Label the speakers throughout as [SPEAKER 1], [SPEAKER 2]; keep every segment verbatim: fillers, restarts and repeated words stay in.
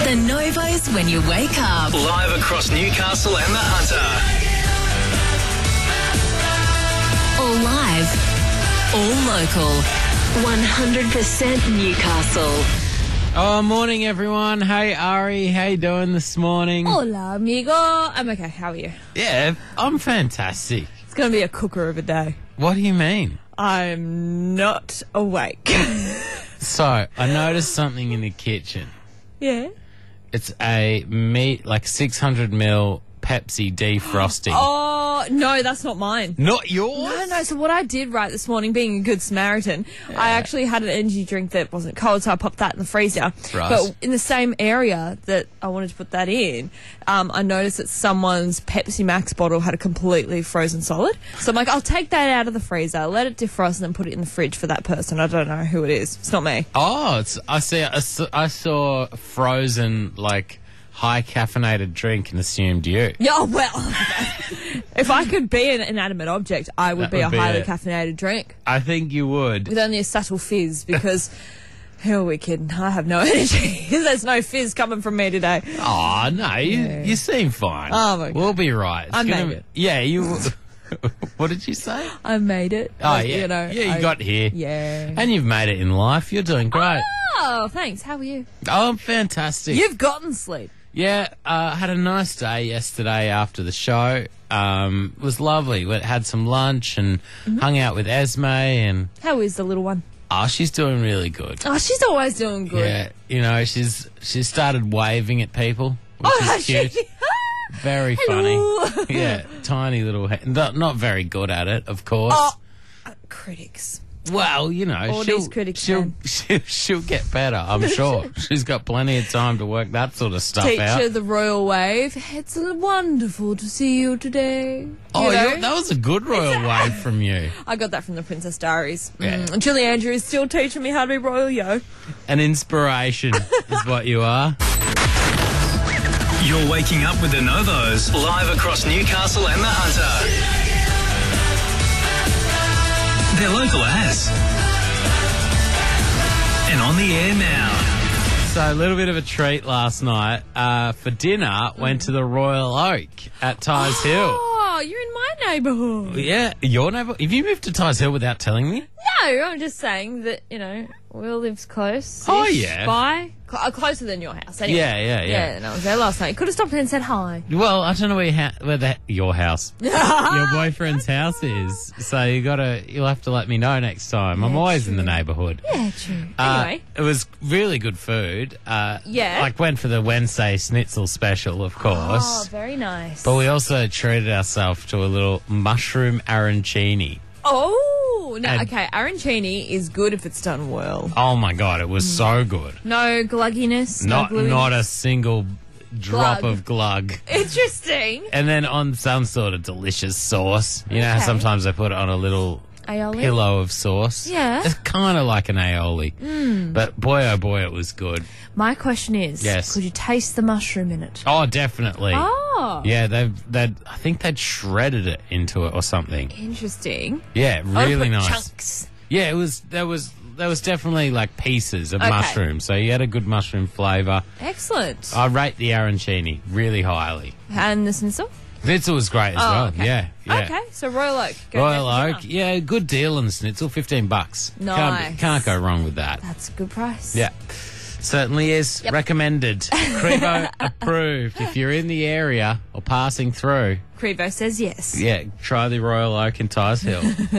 [SPEAKER 1] The Novos when you wake up.
[SPEAKER 2] Live across Newcastle and the Hunter.
[SPEAKER 1] All live. All local. one hundred percent Newcastle.
[SPEAKER 3] Oh, morning, everyone. Hey, Ari. How you doing this morning?
[SPEAKER 4] Hola, amigo. I'm okay. How are you?
[SPEAKER 3] Yeah, I'm fantastic.
[SPEAKER 4] It's going to be a cooker of a day.
[SPEAKER 3] What do you mean?
[SPEAKER 4] I'm not awake.
[SPEAKER 3] So, I noticed something in the kitchen.
[SPEAKER 4] Yeah?
[SPEAKER 3] It's a meat, like six hundred mil Pepsi defrosting.
[SPEAKER 4] Oh, no, that's not mine.
[SPEAKER 3] Not yours?
[SPEAKER 4] No, no. So what I did right this morning, being a good Samaritan,
[SPEAKER 3] Yeah.
[SPEAKER 4] I actually had an energy drink that wasn't cold, so I popped that in the freezer.
[SPEAKER 3] Right.
[SPEAKER 4] But in the same area that I wanted to put that in, um, I noticed that someone's Pepsi Max bottle had a completely frozen solid. So I'm like, I'll take that out of the freezer, let it defrost, and then put it in the fridge for that person. I don't know who it is. It's not me.
[SPEAKER 3] Oh, it's, I see. I saw, I saw frozen, like, high caffeinated drink and assumed you.
[SPEAKER 4] Yeah, well, if I could be an inanimate object, I would
[SPEAKER 3] That
[SPEAKER 4] be
[SPEAKER 3] would
[SPEAKER 4] a
[SPEAKER 3] be
[SPEAKER 4] highly
[SPEAKER 3] it.
[SPEAKER 4] caffeinated drink
[SPEAKER 3] I think you would.
[SPEAKER 4] with only a subtle fizz because, who are we kidding? I have no energy. There's no fizz coming from me today.
[SPEAKER 3] Oh, no, you,
[SPEAKER 4] Yeah.
[SPEAKER 3] you seem fine.
[SPEAKER 4] Oh, okay.
[SPEAKER 3] We'll be right. It's
[SPEAKER 4] I
[SPEAKER 3] gonna
[SPEAKER 4] made
[SPEAKER 3] be-
[SPEAKER 4] it.
[SPEAKER 3] Yeah, you... What did you say?
[SPEAKER 4] I made it.
[SPEAKER 3] Oh,
[SPEAKER 4] Like,
[SPEAKER 3] yeah.
[SPEAKER 4] You know,
[SPEAKER 3] yeah, you
[SPEAKER 4] I-
[SPEAKER 3] got here.
[SPEAKER 4] Yeah.
[SPEAKER 3] And you've made it in life. You're doing great.
[SPEAKER 4] Oh, thanks. How are you?
[SPEAKER 3] Oh, I'm fantastic.
[SPEAKER 4] You've gotten sleep.
[SPEAKER 3] Yeah, uh, had a nice day yesterday after the show. Um, it was lovely. We had some lunch and
[SPEAKER 4] Mm-hmm.
[SPEAKER 3] hung out with Esme, and
[SPEAKER 4] How is the little one?
[SPEAKER 3] oh, she's doing really good.
[SPEAKER 4] Oh, she's always doing good.
[SPEAKER 3] Yeah, you know, she's she started waving at people, which
[SPEAKER 4] Oh,
[SPEAKER 3] is
[SPEAKER 4] has
[SPEAKER 3] cute.
[SPEAKER 4] she?
[SPEAKER 3] Very
[SPEAKER 4] Hello.
[SPEAKER 3] funny. Yeah, tiny little. Ha- not, not very good at it, of course.
[SPEAKER 4] Oh, uh, critics.
[SPEAKER 3] Well, you know,
[SPEAKER 4] All
[SPEAKER 3] she'll,
[SPEAKER 4] these critics,
[SPEAKER 3] she'll,
[SPEAKER 4] man.
[SPEAKER 3] she'll she'll get better. I'm sure she's got plenty of time to work that sort of stuff
[SPEAKER 4] Teacher,
[SPEAKER 3] out.
[SPEAKER 4] the royal wave. It's wonderful to see you today.
[SPEAKER 3] Oh,
[SPEAKER 4] you know?
[SPEAKER 3] you're- that was a good royal wave from you.
[SPEAKER 4] I got that from the Princess Diaries.
[SPEAKER 3] Yeah.
[SPEAKER 4] Mm. Julie Andrews is still teaching me how to be royal, yo.
[SPEAKER 3] An inspiration is what you are.
[SPEAKER 2] You're waking up with the Novos. Live across Newcastle and the Hunter. They're local as. And on the air now.
[SPEAKER 3] So a little bit of a treat last night. Uh, for dinner, went to the Royal Oak at Tyes Hill.
[SPEAKER 4] Oh, you're in my neighbourhood.
[SPEAKER 3] Yeah, your neighbour. Have you moved to Tyes Hill without telling me?
[SPEAKER 4] No, I'm just saying that, you know, Will lives close.
[SPEAKER 3] Oh, yeah.
[SPEAKER 4] By? Cl- uh, closer than your house, anyway.
[SPEAKER 3] Yeah, yeah, yeah.
[SPEAKER 4] Yeah, and I was there last night. You could have stopped in and said hi.
[SPEAKER 3] Well, I don't know where, your ha- where the, your house, your boyfriend's house is. So you gotta, you'll have to let me know next time. I'm
[SPEAKER 4] Yeah,
[SPEAKER 3] always in the
[SPEAKER 4] true.
[SPEAKER 3] neighbourhood.
[SPEAKER 4] Yeah, true.
[SPEAKER 3] Uh,
[SPEAKER 4] Anyway.
[SPEAKER 3] it was really good food. Uh,
[SPEAKER 4] Yeah.
[SPEAKER 3] Like went for the Wednesday schnitzel special, of course.
[SPEAKER 4] Oh, very nice.
[SPEAKER 3] But we also treated ourselves to a little mushroom arancini.
[SPEAKER 4] Oh, no,
[SPEAKER 3] And-
[SPEAKER 4] okay. Arancini is good if it's done well.
[SPEAKER 3] Oh my god, it was so good.
[SPEAKER 4] No glugginess.
[SPEAKER 3] Not
[SPEAKER 4] no gluiness.
[SPEAKER 3] not a single drop
[SPEAKER 4] Glug.
[SPEAKER 3] of glug.
[SPEAKER 4] Interesting.
[SPEAKER 3] And then on some sort of delicious sauce. You know how
[SPEAKER 4] Okay.
[SPEAKER 3] sometimes they put it on a little
[SPEAKER 4] Aioli?
[SPEAKER 3] pillow of sauce?
[SPEAKER 4] Yeah.
[SPEAKER 3] It's kind of like an aioli. But boy, oh boy, it was good.
[SPEAKER 4] My question is,
[SPEAKER 3] Yes.
[SPEAKER 4] could you taste the mushroom in it?
[SPEAKER 3] Oh, definitely.
[SPEAKER 4] Oh.
[SPEAKER 3] Yeah, they've, they'd, I think they'd shredded it into it or something.
[SPEAKER 4] Interesting.
[SPEAKER 3] Yeah,
[SPEAKER 4] I
[SPEAKER 3] really
[SPEAKER 4] put
[SPEAKER 3] nice.
[SPEAKER 4] Chunks.
[SPEAKER 3] Yeah, it was, there was, there was definitely like pieces of
[SPEAKER 4] Okay.
[SPEAKER 3] mushroom. So you had a good mushroom flavour.
[SPEAKER 4] Excellent.
[SPEAKER 3] I rate the arancini really highly.
[SPEAKER 4] And the schnitzel?
[SPEAKER 3] Schnitzel was great as
[SPEAKER 4] Oh,
[SPEAKER 3] well.
[SPEAKER 4] okay.
[SPEAKER 3] Yeah, yeah.
[SPEAKER 4] Okay, so Royal Oak. Go
[SPEAKER 3] Royal
[SPEAKER 4] there for
[SPEAKER 3] Oak,
[SPEAKER 4] dinner.
[SPEAKER 3] yeah, good deal on the schnitzel, fifteen bucks. Can't,
[SPEAKER 4] Nice.
[SPEAKER 3] can't go wrong with that.
[SPEAKER 4] That's a good price.
[SPEAKER 3] Yeah, certainly is.
[SPEAKER 4] Yep.
[SPEAKER 3] Recommended. Crevo approved. If you're in the area or passing through,
[SPEAKER 4] Crevo says yes.
[SPEAKER 3] yeah, try the Royal Oak in Tyes Hill.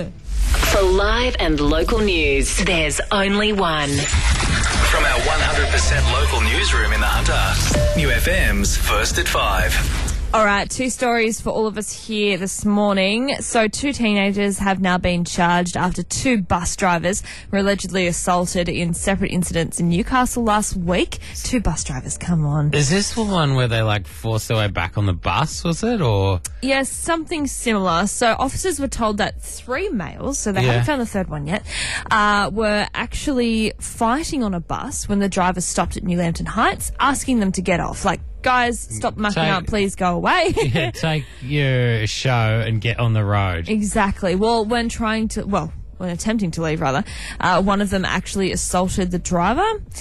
[SPEAKER 1] For live and local news, there's only one.
[SPEAKER 2] From our one hundred percent local newsroom in the Hunter. New F M's First at Five.
[SPEAKER 4] All right, two stories for all of us here this morning. So two teenagers have now been charged after two bus drivers were allegedly assaulted in separate incidents in Newcastle last week. Two bus drivers, come on.
[SPEAKER 3] Is this the one where they like forced their way back on the bus, was it? Or
[SPEAKER 4] Yes, something similar. So officers were told that three males, so they
[SPEAKER 3] Yeah.
[SPEAKER 4] haven't found the third one yet, uh, were actually fighting on a bus when the driver stopped at New Lambton Heights, asking them to get off. Like, guys, stop mucking
[SPEAKER 3] Take-
[SPEAKER 4] up, please go away.
[SPEAKER 3] yeah, take your show and get on the road.
[SPEAKER 4] Exactly. Well, when trying to, well, when attempting to leave, rather, uh, one of them actually assaulted the driver.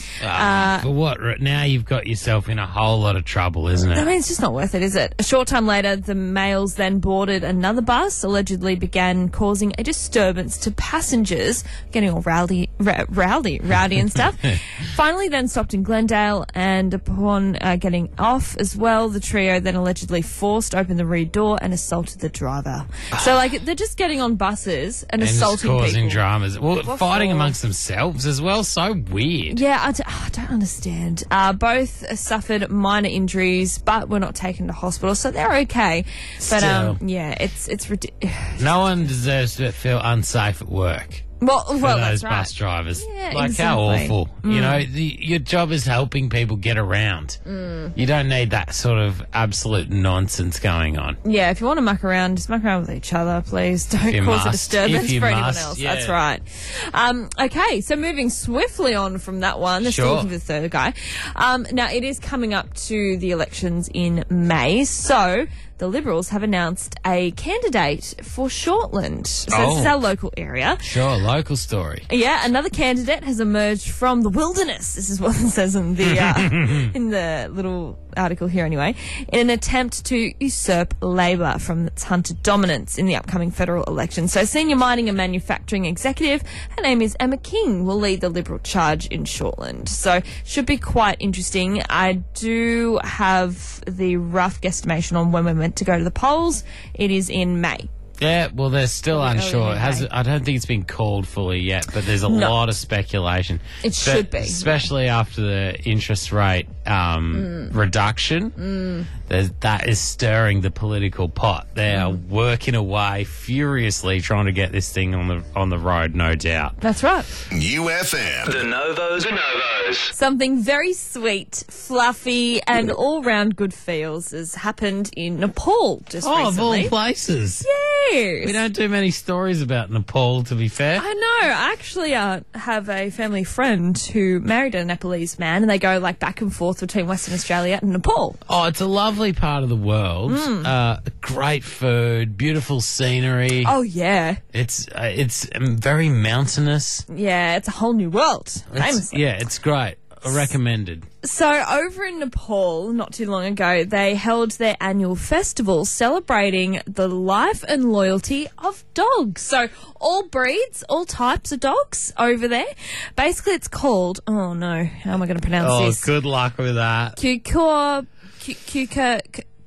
[SPEAKER 3] Ah,
[SPEAKER 4] Uh,
[SPEAKER 3] for what? Right now you've got yourself in a whole lot of trouble, isn't it?
[SPEAKER 4] I mean, it's just not worth it, is it? A short time later, the males then boarded another bus, allegedly began causing a disturbance to passengers, getting all rowdy, r- rowdy, rowdy and stuff. Finally then stopped in Glendale, and upon uh, getting off as well, the trio then allegedly forced open the rear door and assaulted the driver. So, like, they're just getting on buses and,
[SPEAKER 3] And
[SPEAKER 4] assaulting
[SPEAKER 3] causing
[SPEAKER 4] people.
[SPEAKER 3] dramas. Well,
[SPEAKER 4] What
[SPEAKER 3] fighting
[SPEAKER 4] for?
[SPEAKER 3] amongst themselves as well. So weird.
[SPEAKER 4] Yeah, I, d- I don't understand. Uh, both suffered minor injuries, but were not taken to hospital, so they're okay. But um,
[SPEAKER 3] Still.
[SPEAKER 4] yeah, it's it's ridiculous.
[SPEAKER 3] No one deserves to feel unsafe at work.
[SPEAKER 4] Well,
[SPEAKER 3] For
[SPEAKER 4] well,
[SPEAKER 3] those
[SPEAKER 4] that's right.
[SPEAKER 3] bus drivers.
[SPEAKER 4] Yeah,
[SPEAKER 3] like, how
[SPEAKER 4] exactly.
[SPEAKER 3] awful. You know, the, your job is helping people get around.
[SPEAKER 4] Mm.
[SPEAKER 3] You don't need that sort of absolute nonsense going on.
[SPEAKER 4] Yeah, if you want to muck around, just muck around with each other, please. Don't
[SPEAKER 3] you
[SPEAKER 4] cause a
[SPEAKER 3] must.
[SPEAKER 4] disturbance
[SPEAKER 3] If you
[SPEAKER 4] for anyone
[SPEAKER 3] must,
[SPEAKER 4] else.
[SPEAKER 3] yeah.
[SPEAKER 4] That's right. Um, okay, so moving swiftly on from that one, they're still
[SPEAKER 3] Sure.
[SPEAKER 4] looking for the third guy. Um, now, it is coming up to the elections in May, so the Liberals have announced a candidate for Shortland. So this is
[SPEAKER 3] Oh.
[SPEAKER 4] our local area.
[SPEAKER 3] Sure, local story.
[SPEAKER 4] Yeah, another candidate has emerged from the wilderness. This is what it says in the uh, in the little article here, anyway. In an attempt to usurp Labor from its hunter dominance in the upcoming federal election. So, senior mining and manufacturing executive, her name is Emma King, will lead the Liberal charge in Shortland. So, should be quite interesting. I do have the rough guesstimation on when we're meant to go to the polls. It is in May.
[SPEAKER 3] Yeah, well, they're still
[SPEAKER 4] Early
[SPEAKER 3] unsure. It
[SPEAKER 4] May.
[SPEAKER 3] has, I don't think it's been called fully yet, but there's a
[SPEAKER 4] No.
[SPEAKER 3] lot of speculation.
[SPEAKER 4] It
[SPEAKER 3] Spe-
[SPEAKER 4] should be.
[SPEAKER 3] Especially after the interest rate um,
[SPEAKER 4] Mm.
[SPEAKER 3] reduction. There's, that is stirring the political pot. They are
[SPEAKER 4] Mm.
[SPEAKER 3] working away furiously trying to get this thing on the on the road, no doubt.
[SPEAKER 4] That's right.
[SPEAKER 5] U F M.
[SPEAKER 2] The Novos, the Novos.
[SPEAKER 4] Something very sweet, fluffy, and all-round good feels has happened in Nepal just
[SPEAKER 3] Oh, of all
[SPEAKER 4] recently.
[SPEAKER 3] places.
[SPEAKER 4] Yes.
[SPEAKER 3] We don't do many stories about Nepal, to be fair.
[SPEAKER 4] I know. I actually uh, have a family friend who married a Nepalese man, and they go like back and forth between Western Australia and Nepal.
[SPEAKER 3] Oh, it's a lovely part of the world.
[SPEAKER 4] Mm.
[SPEAKER 3] Uh, great food, beautiful scenery.
[SPEAKER 4] Oh yeah,
[SPEAKER 3] It's uh, it's um, very mountainous.
[SPEAKER 4] yeah. It's a whole new world.
[SPEAKER 3] It's-
[SPEAKER 4] Famously.
[SPEAKER 3] yeah, it's great. Recommended.
[SPEAKER 4] So, over in Nepal, not too long ago, they held their annual festival celebrating the life and loyalty of dogs. So, all breeds, all types of dogs over there. Basically, it's called, oh no, how am I going to pronounce
[SPEAKER 3] Oh,
[SPEAKER 4] this?
[SPEAKER 3] good luck with that.
[SPEAKER 4] Kukor, Kukor,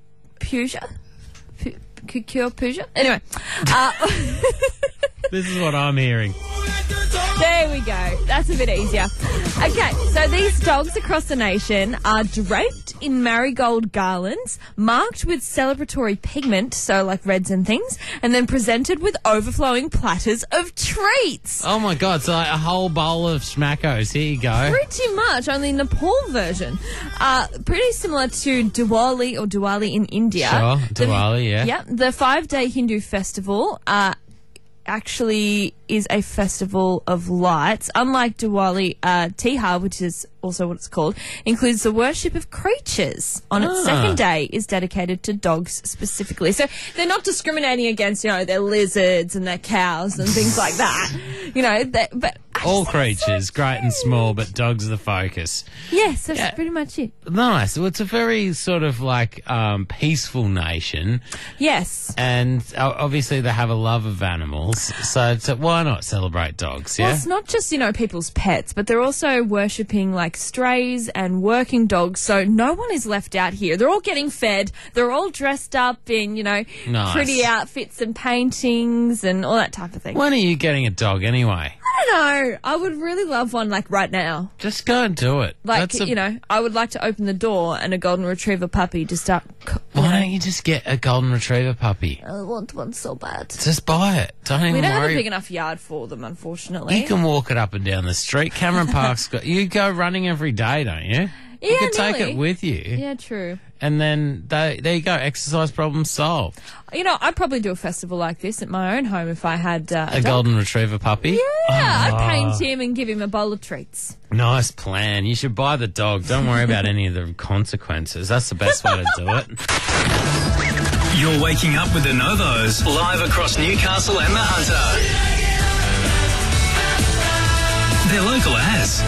[SPEAKER 4] Puja? Kukor Puja? Anyway, uh,
[SPEAKER 3] This is what I'm hearing.
[SPEAKER 4] there we go. That's a bit easier. Okay, so these dogs across the nation are draped in marigold garlands, marked with celebratory pigment, so like reds and things, and then presented with overflowing platters of treats.
[SPEAKER 3] Oh my god, so like a whole bowl of schmackos. Here you go.
[SPEAKER 4] Pretty much, only Nepal version. Uh, pretty similar to Diwali or Diwali in India.
[SPEAKER 3] Sure,
[SPEAKER 4] The-
[SPEAKER 3] Diwali, yeah.
[SPEAKER 4] Yep, the five-day Hindu festival uh, actually is a festival of lights. Unlike Diwali, uh, Tihar, which is also what it's called, includes the worship of creatures. On its
[SPEAKER 3] Ah.
[SPEAKER 4] second day is dedicated to dogs specifically. So they're not discriminating against, you know, their lizards and their cows and things like that. You know, they, but I
[SPEAKER 3] All
[SPEAKER 4] just think it's so
[SPEAKER 3] creatures, great and small, but dogs are the focus.
[SPEAKER 4] Yes, that's
[SPEAKER 3] Yeah.
[SPEAKER 4] pretty much it.
[SPEAKER 3] Nice. Well, it's a very sort of like um, peaceful nation,
[SPEAKER 4] Yes.
[SPEAKER 3] and uh, obviously they have a love of animals. So it's, uh, why not celebrate dogs?
[SPEAKER 4] Well,
[SPEAKER 3] Yeah.
[SPEAKER 4] it's not just, you know, people's pets, but they're also worshipping like strays and working dogs, so no one is left out here. They're all getting fed. They're all dressed up in, you know,
[SPEAKER 3] Nice.
[SPEAKER 4] pretty outfits and paintings and all that type of thing.
[SPEAKER 3] When are you getting a dog anyway?
[SPEAKER 4] I don't know. I would really love one like right now.
[SPEAKER 3] Just go and do it.
[SPEAKER 4] Like,
[SPEAKER 3] That's a-
[SPEAKER 4] you know, I would like to open the door and a golden retriever puppy to start. c- You
[SPEAKER 3] Why
[SPEAKER 4] know,
[SPEAKER 3] don't you just get a golden retriever puppy?
[SPEAKER 4] I want one so bad.
[SPEAKER 3] Just buy it. Don't even
[SPEAKER 4] We don't have a
[SPEAKER 3] worry.
[SPEAKER 4] big enough yard for them, unfortunately.
[SPEAKER 3] You can walk it up and down the street. Cameron Park's got. You go running every day, don't you? You
[SPEAKER 4] Yeah,
[SPEAKER 3] could take
[SPEAKER 4] nearly.
[SPEAKER 3] it with you,
[SPEAKER 4] Yeah, true.
[SPEAKER 3] and then they, there you go. Exercise problem solved.
[SPEAKER 4] You know, I'd probably do a festival like this at my own home if I had uh, a,
[SPEAKER 3] A
[SPEAKER 4] dog.
[SPEAKER 3] golden retriever puppy.
[SPEAKER 4] Yeah,
[SPEAKER 3] Ah.
[SPEAKER 4] I'd paint him and give him a bowl of treats.
[SPEAKER 3] Nice plan. You should buy the dog. Don't worry about any of the consequences. That's the best way to do it.
[SPEAKER 2] You're waking up with the Novos, live across Newcastle and the Hunter. They're local as.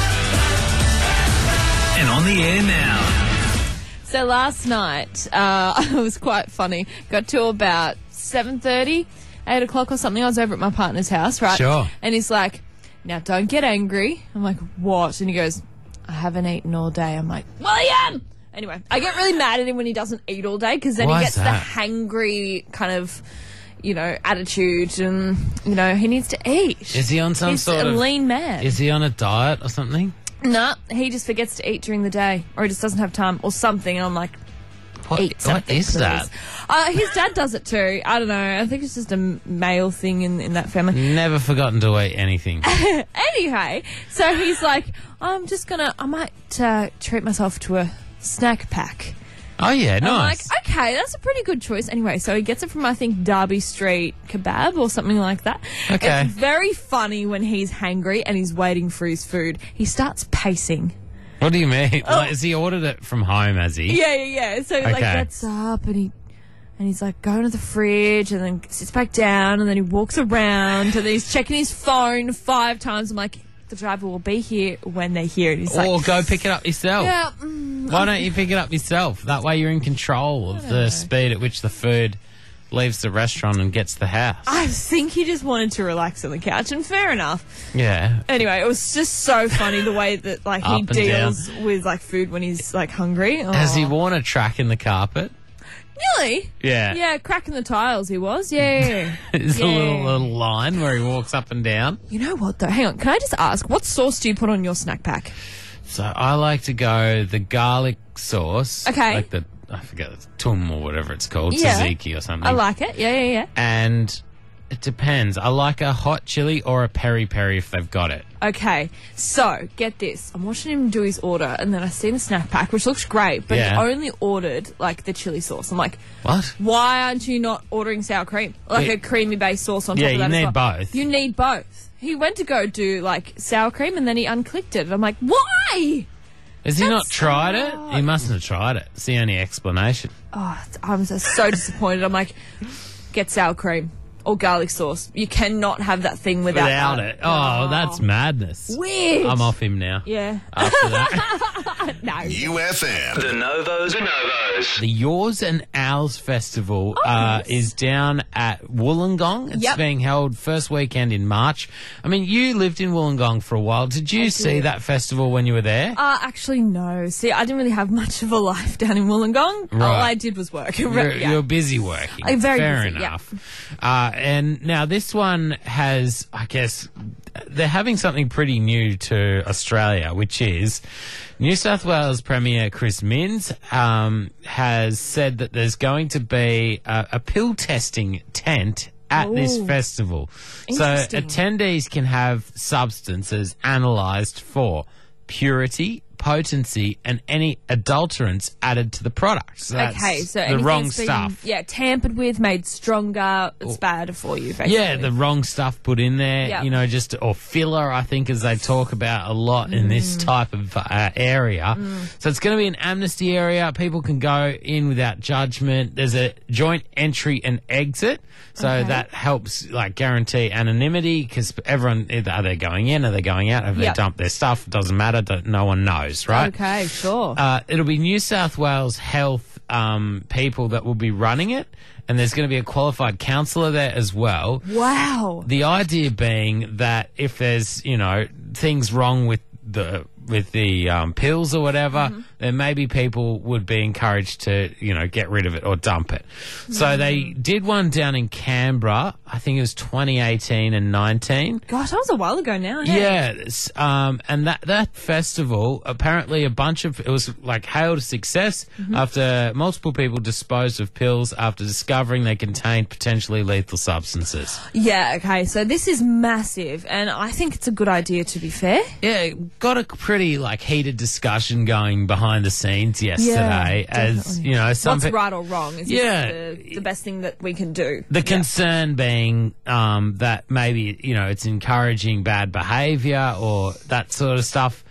[SPEAKER 2] And on the air now.
[SPEAKER 4] So last night, uh, it was quite funny. Got to about seven thirty, eight o'clock or something. I was over at my partner's house, right?
[SPEAKER 3] Sure.
[SPEAKER 4] And he's like, now don't get angry. I'm like, what? And he goes, I haven't eaten all day. I'm like, William! Anyway, I get really mad at him when he doesn't eat all day because then
[SPEAKER 3] Why
[SPEAKER 4] he
[SPEAKER 3] is
[SPEAKER 4] gets the
[SPEAKER 3] that?
[SPEAKER 4] hangry kind of, you know, attitude and, you know, he needs to eat.
[SPEAKER 3] Is he on some
[SPEAKER 4] He's
[SPEAKER 3] sort
[SPEAKER 4] a
[SPEAKER 3] of...
[SPEAKER 4] lean man.
[SPEAKER 3] Is he on a diet or something?
[SPEAKER 4] Nah, he just forgets to eat during the day or he just doesn't have time or something. And I'm like,
[SPEAKER 3] What,
[SPEAKER 4] eat something,
[SPEAKER 3] what is
[SPEAKER 4] please.
[SPEAKER 3] that?
[SPEAKER 4] Uh, his dad does it too. I don't know. I think it's just a m- male thing in, in that family.
[SPEAKER 3] Never forgotten to eat anything.
[SPEAKER 4] Anyway, so he's like, I'm just going to, I might uh, treat myself to a snack pack.
[SPEAKER 3] Oh, yeah,
[SPEAKER 4] I'm like,
[SPEAKER 3] nice.
[SPEAKER 4] okay, that's a pretty good choice. Anyway, so he gets it from, I think, Derby Street Kebab or something like that.
[SPEAKER 3] Okay.
[SPEAKER 4] It's very funny when he's hangry and he's waiting for his food. He starts pacing.
[SPEAKER 3] What do you mean? Like, has he ordered it from home, has he?
[SPEAKER 4] Yeah, yeah, yeah. So he like
[SPEAKER 3] Okay.
[SPEAKER 4] gets up and he and he's like going to the fridge and then sits back down and then he walks around and then he's checking his phone five times. I'm like, the driver will be here when they hear it. He's like,
[SPEAKER 3] Or go pick it up yourself.
[SPEAKER 4] yeah, mm,
[SPEAKER 3] Why don't you pick it up yourself? That way you're in control of the speed at which the food leaves the restaurant and gets to the house.
[SPEAKER 4] I think he just wanted to relax on the couch, and fair enough.
[SPEAKER 3] Yeah.
[SPEAKER 4] Anyway, it was just so funny the way that like
[SPEAKER 3] Up
[SPEAKER 4] he
[SPEAKER 3] and
[SPEAKER 4] deals with like food when he's like hungry.
[SPEAKER 3] Has he
[SPEAKER 4] Oh.
[SPEAKER 3] worn a track in the carpet?
[SPEAKER 4] Really?
[SPEAKER 3] Yeah.
[SPEAKER 4] Yeah, cracking the tiles. He was. Yeah. yeah, yeah.
[SPEAKER 3] There's a
[SPEAKER 4] Yeah.
[SPEAKER 3] little little line where he walks up and down.
[SPEAKER 4] You know what though? Hang on. Can I just ask, what sauce do you put on your snack pack?
[SPEAKER 3] So I like to go the garlic sauce.
[SPEAKER 4] Okay.
[SPEAKER 3] Like the, I forget, it's tum or whatever it's called,
[SPEAKER 4] Yeah.
[SPEAKER 3] tzatziki or something.
[SPEAKER 4] I like it. Yeah, yeah, yeah.
[SPEAKER 3] And it depends. I like a hot chili or a peri peri if they've got it.
[SPEAKER 4] Okay, so get this. I'm watching him do his order, and then I see the snack pack, which looks great, but
[SPEAKER 3] Yeah.
[SPEAKER 4] he only ordered like the chili sauce. I'm like,
[SPEAKER 3] What?
[SPEAKER 4] why aren't you not ordering sour cream, like
[SPEAKER 3] Yeah.
[SPEAKER 4] a creamy based sauce on top
[SPEAKER 3] Yeah,
[SPEAKER 4] of
[SPEAKER 3] you
[SPEAKER 4] that? as
[SPEAKER 3] need
[SPEAKER 4] well?
[SPEAKER 3] both.
[SPEAKER 4] You need both. He went to go do like sour cream, and then he unclicked it. I'm like, why?
[SPEAKER 3] Has he not
[SPEAKER 4] That's
[SPEAKER 3] tried it?
[SPEAKER 4] hard.
[SPEAKER 3] He mustn't have tried it. It's the only explanation.
[SPEAKER 4] Oh, I'm so, so disappointed. I'm like, get sour cream or garlic sauce. You cannot have that thing without,
[SPEAKER 3] Without
[SPEAKER 4] that.
[SPEAKER 3] it. Oh, that's madness.
[SPEAKER 4] Weird.
[SPEAKER 3] I'm off him now.
[SPEAKER 4] Yeah.
[SPEAKER 3] After that.
[SPEAKER 4] No.
[SPEAKER 5] U F M.
[SPEAKER 2] The Novos. The Novos.
[SPEAKER 3] The Yours and Ours Festival uh,
[SPEAKER 4] nice.
[SPEAKER 3] is down at Wollongong. It's
[SPEAKER 4] Yep.
[SPEAKER 3] being held first weekend in March. I mean, you lived in Wollongong for a while. Did you see
[SPEAKER 4] did.
[SPEAKER 3] that festival when you were there?
[SPEAKER 4] Uh, actually, no. See, I didn't really have much of a life down in Wollongong. All
[SPEAKER 3] Right.
[SPEAKER 4] I did was work.
[SPEAKER 3] You're,
[SPEAKER 4] Yeah.
[SPEAKER 3] you're busy working.
[SPEAKER 4] I'm very
[SPEAKER 3] Fair
[SPEAKER 4] busy, yeah.
[SPEAKER 3] enough. Uh, and now this one has, I guess, they're having something pretty new to Australia, which is New South Wales Premier Chris Minns um, has said that there's going to be a, a pill testing tent at this
[SPEAKER 4] Ooh.
[SPEAKER 3] festival. So
[SPEAKER 4] Interesting.
[SPEAKER 3] attendees can have substances analysed for purity, potency, and any adulterants added to the product. So that's
[SPEAKER 4] Okay, so
[SPEAKER 3] the
[SPEAKER 4] anything
[SPEAKER 3] wrong
[SPEAKER 4] that's been,
[SPEAKER 3] stuff.
[SPEAKER 4] yeah, tampered with, made stronger. It's bad for you, basically.
[SPEAKER 3] Yeah, the wrong stuff put in there,
[SPEAKER 4] Yep.
[SPEAKER 3] you know, just, or filler, I think, as they talk about a lot in this
[SPEAKER 4] Mm.
[SPEAKER 3] type of uh, area. So it's going to be an amnesty area. People can go in without judgment. There's a joint entry and exit. So
[SPEAKER 4] Okay.
[SPEAKER 3] that helps, like, guarantee anonymity because everyone, either are they going in, are they going out, have
[SPEAKER 4] Yep.
[SPEAKER 3] they dumped their stuff? It doesn't matter. Don't, no one knows, right?
[SPEAKER 4] Okay, sure.
[SPEAKER 3] Uh, it'll be New South Wales Health um, people that will be running it, and there's going to be a qualified counsellor there as well.
[SPEAKER 4] wow.
[SPEAKER 3] The idea being that if there's, you know, things wrong with the with the um, pills or whatever,
[SPEAKER 4] Mm-hmm.
[SPEAKER 3] then maybe people would be encouraged to, you know, get rid of it or dump it. So
[SPEAKER 4] Mm.
[SPEAKER 3] they did one down in Canberra. I think it was twenty eighteen and nineteen.
[SPEAKER 4] Gosh, that was a while ago now. Hey?
[SPEAKER 3] Yes, um, and that that festival, apparently a bunch of, it was like hailed a success
[SPEAKER 4] Mm-hmm.
[SPEAKER 3] after multiple people disposed of pills after discovering they contained potentially lethal substances.
[SPEAKER 4] Yeah, okay, so this is massive, and I think it's a good idea, to be fair.
[SPEAKER 3] Yeah, got a pretty like heated discussion going behind the scenes yesterday, as
[SPEAKER 4] definitely.
[SPEAKER 3] you know, some
[SPEAKER 4] What's
[SPEAKER 3] pe-
[SPEAKER 4] right or wrong? Is
[SPEAKER 3] Yeah.
[SPEAKER 4] this the, the best thing that we can do?
[SPEAKER 3] The
[SPEAKER 4] Yeah.
[SPEAKER 3] concern being um, that maybe, you know, it's encouraging bad behaviour or that sort of stuff.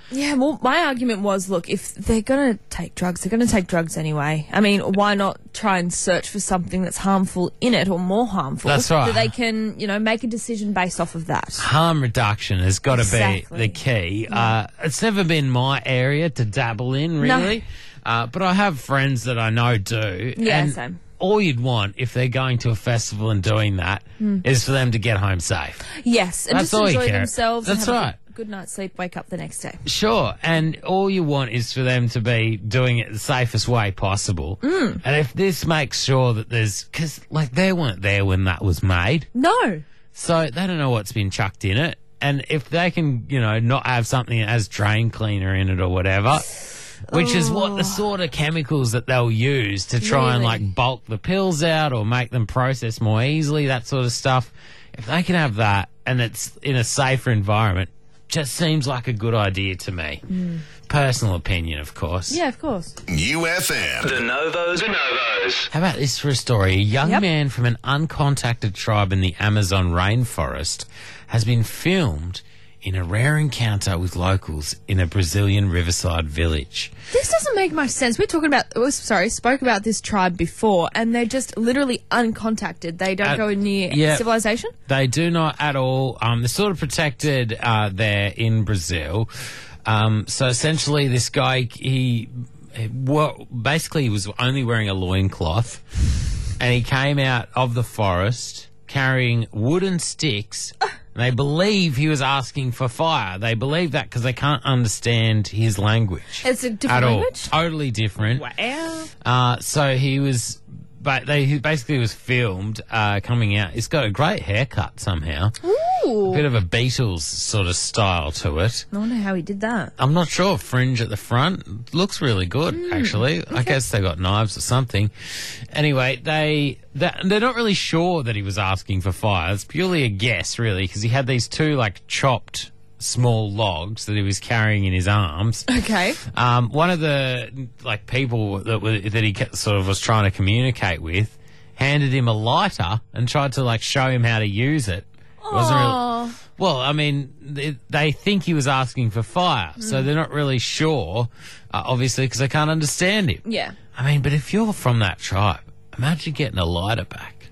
[SPEAKER 4] Yeah, well, my argument was, look, if they're going to take drugs, they're going to take drugs anyway. I mean, why not try and search for something that's harmful in it or more harmful?
[SPEAKER 3] That's right.
[SPEAKER 4] That they can, you know, make a decision based off of that.
[SPEAKER 3] Harm reduction has got to
[SPEAKER 4] Exactly.
[SPEAKER 3] be the key. Uh, it's never been my area to dabble in, really.
[SPEAKER 4] No.
[SPEAKER 3] Uh, but I have friends that I know do.
[SPEAKER 4] Yeah,
[SPEAKER 3] and
[SPEAKER 4] same.
[SPEAKER 3] all you'd want if they're going to a festival and doing that is for them to get home safe.
[SPEAKER 4] Yes, and
[SPEAKER 3] That's
[SPEAKER 4] just
[SPEAKER 3] all you
[SPEAKER 4] enjoy
[SPEAKER 3] care.
[SPEAKER 4] themselves.
[SPEAKER 3] That's
[SPEAKER 4] and have
[SPEAKER 3] right.
[SPEAKER 4] A good night's sleep, wake up the next day.
[SPEAKER 3] Sure, and all you want is for them to be doing it the safest way possible. Mm. And if this makes sure that there's... Because, like, they weren't there when that was made,
[SPEAKER 4] No.
[SPEAKER 3] so they don't know what's been chucked in it. And if they can, you know, not have something that has drain cleaner in it or whatever... Which is what the sort of chemicals that they'll use to try and,
[SPEAKER 4] Really?
[SPEAKER 3] like, bulk the pills out or make them process more easily, that sort of stuff. If they can have that and it's in a safer environment, just seems like a good idea to me. Mm. Personal opinion, of course.
[SPEAKER 4] Yeah, of course.
[SPEAKER 5] U F M.
[SPEAKER 2] De Novos, De Novos.
[SPEAKER 3] How about this for a story? A young
[SPEAKER 4] Yep.
[SPEAKER 3] man from an uncontacted tribe in the Amazon rainforest has been filmed in a rare encounter with locals in a Brazilian riverside village.
[SPEAKER 4] This doesn't make much sense. We're talking about, oh, sorry, spoke about this tribe before, and they're just literally uncontacted. They don't
[SPEAKER 3] Uh,
[SPEAKER 4] go near
[SPEAKER 3] yeah.
[SPEAKER 4] civilization?
[SPEAKER 3] They do not at all. Um, they're sort of protected uh, there in Brazil. Um, so essentially, this guy, he, he well, basically he was only wearing a loincloth, and he came out of the forest carrying wooden sticks. And they believe he was asking for fire. They believe that because they can't understand his language.
[SPEAKER 4] It's a different
[SPEAKER 3] at all.
[SPEAKER 4] language?
[SPEAKER 3] Totally different.
[SPEAKER 4] Wow.
[SPEAKER 3] Uh, so he was, but they he basically was filmed uh, coming out. He's got a great haircut somehow,
[SPEAKER 4] Ooh.
[SPEAKER 3] a bit of a Beatles sort of style to it.
[SPEAKER 4] I wonder how he did that.
[SPEAKER 3] I'm not sure. Fringe at the front looks really good, actually. I guess they got knives or something. Anyway, they they- they're not really sure that he was asking for fire. It's purely a guess, really, because he had these two like chopped small logs that he was carrying in his arms.
[SPEAKER 4] Okay.
[SPEAKER 3] Um, one of the like people that were, that he ca- sort of was trying to communicate with handed him a lighter and tried to like show him how to use it. It wasn't really,
[SPEAKER 4] Oh.
[SPEAKER 3] well, I mean, they, they think he was asking for fire, so they're not really sure, uh, obviously, because they can't understand him.
[SPEAKER 4] Yeah.
[SPEAKER 3] I mean, but if you're from that tribe, imagine getting a lighter back.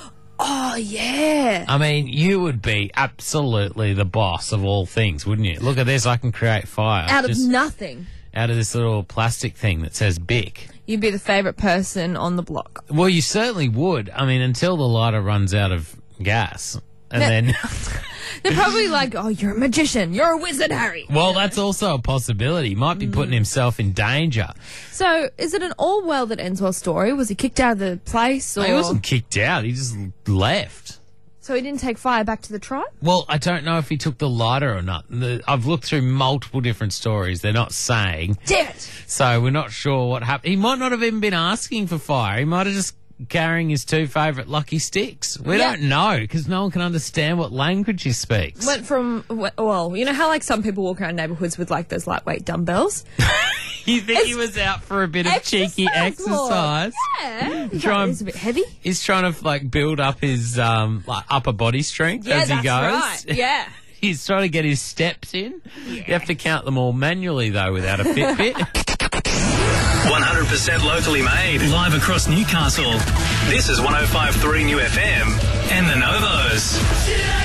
[SPEAKER 4] Oh, yeah.
[SPEAKER 3] I mean, you would be absolutely the boss of all things, wouldn't you? Look at this, I can create fire.
[SPEAKER 4] Out of
[SPEAKER 3] just
[SPEAKER 4] nothing.
[SPEAKER 3] out of this little plastic thing that says Bic.
[SPEAKER 4] You'd be the favourite person on the block.
[SPEAKER 3] Well, you certainly would. I mean, until the lighter runs out of gas. And
[SPEAKER 4] Yeah.
[SPEAKER 3] then,
[SPEAKER 4] They're probably like, oh, you're a magician. You're a wizard, Harry.
[SPEAKER 3] well, that's also a possibility. He might be putting himself in danger.
[SPEAKER 4] So, is it an all well that ends well story? Was he kicked out of the place? Or...
[SPEAKER 3] He wasn't kicked out. He just left.
[SPEAKER 4] So he didn't take fire back to the tribe?
[SPEAKER 3] Well, I don't know if he took the lighter or not. The, I've looked through multiple different stories. They're not saying.
[SPEAKER 4] Damn it.
[SPEAKER 3] So we're not sure what happened. He might not have even been asking for fire. He might have just carrying his two favourite lucky sticks. We
[SPEAKER 4] Yeah.
[SPEAKER 3] don't know because no one can understand what language he speaks.
[SPEAKER 4] Went from, well, you know how like some people walk around neighbourhoods with like those lightweight dumbbells?
[SPEAKER 3] You think he was out for a bit of cheeky exercise?
[SPEAKER 4] Yeah. He's
[SPEAKER 3] Try
[SPEAKER 4] like,
[SPEAKER 3] and-
[SPEAKER 4] it's a bit heavy.
[SPEAKER 3] He's trying to like build up his um like upper body strength
[SPEAKER 4] Yeah,
[SPEAKER 3] as he
[SPEAKER 4] that's
[SPEAKER 3] goes.
[SPEAKER 4] right. Yeah.
[SPEAKER 3] He's trying to get his steps in. You have to count them all manually though without a Fitbit.
[SPEAKER 2] one hundred percent locally made. Live across Newcastle. This is one oh five point three New F M and the Novos.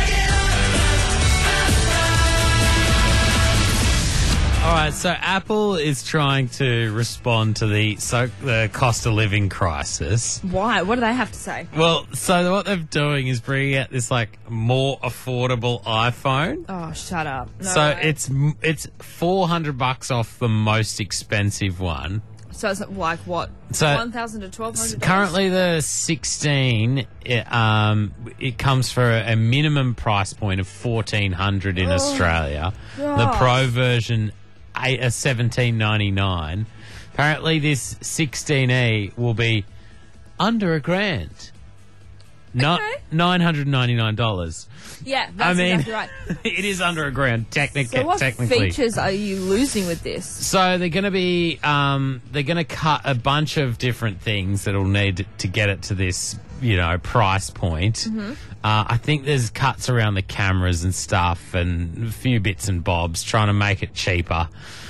[SPEAKER 3] All right, so Apple is trying to respond to the so the cost of living crisis.
[SPEAKER 4] Why? What do they have to say?
[SPEAKER 3] Well, so what they're doing is bringing out this like more affordable iPhone.
[SPEAKER 4] Oh, shut up. No
[SPEAKER 3] so
[SPEAKER 4] way.
[SPEAKER 3] it's it's four hundred bucks off the most expensive one.
[SPEAKER 4] So it's like what?
[SPEAKER 3] So-
[SPEAKER 4] one thousand to twelve hundred.
[SPEAKER 3] Currently, the sixteen, it, um, it comes for a minimum price point of fourteen hundred in Australia. The
[SPEAKER 4] gosh.
[SPEAKER 3] Pro version, eight, uh, seventeen ninety nine. Apparently, this sixteen E will be under a grand. not
[SPEAKER 4] Okay.
[SPEAKER 3] nine hundred ninety-nine dollars.
[SPEAKER 4] Yeah,
[SPEAKER 3] I
[SPEAKER 4] that's
[SPEAKER 3] mean,
[SPEAKER 4] exactly right.
[SPEAKER 3] it is underground, technic-
[SPEAKER 4] So what
[SPEAKER 3] technically.
[SPEAKER 4] features are you losing with this?
[SPEAKER 3] So they're going to be, um, they're going to cut a bunch of different things that'll need to get it to this, you know, price point.
[SPEAKER 4] Mm-hmm.
[SPEAKER 3] Uh, I think there's cuts around the cameras and stuff and a few bits and bobs trying to make it cheaper.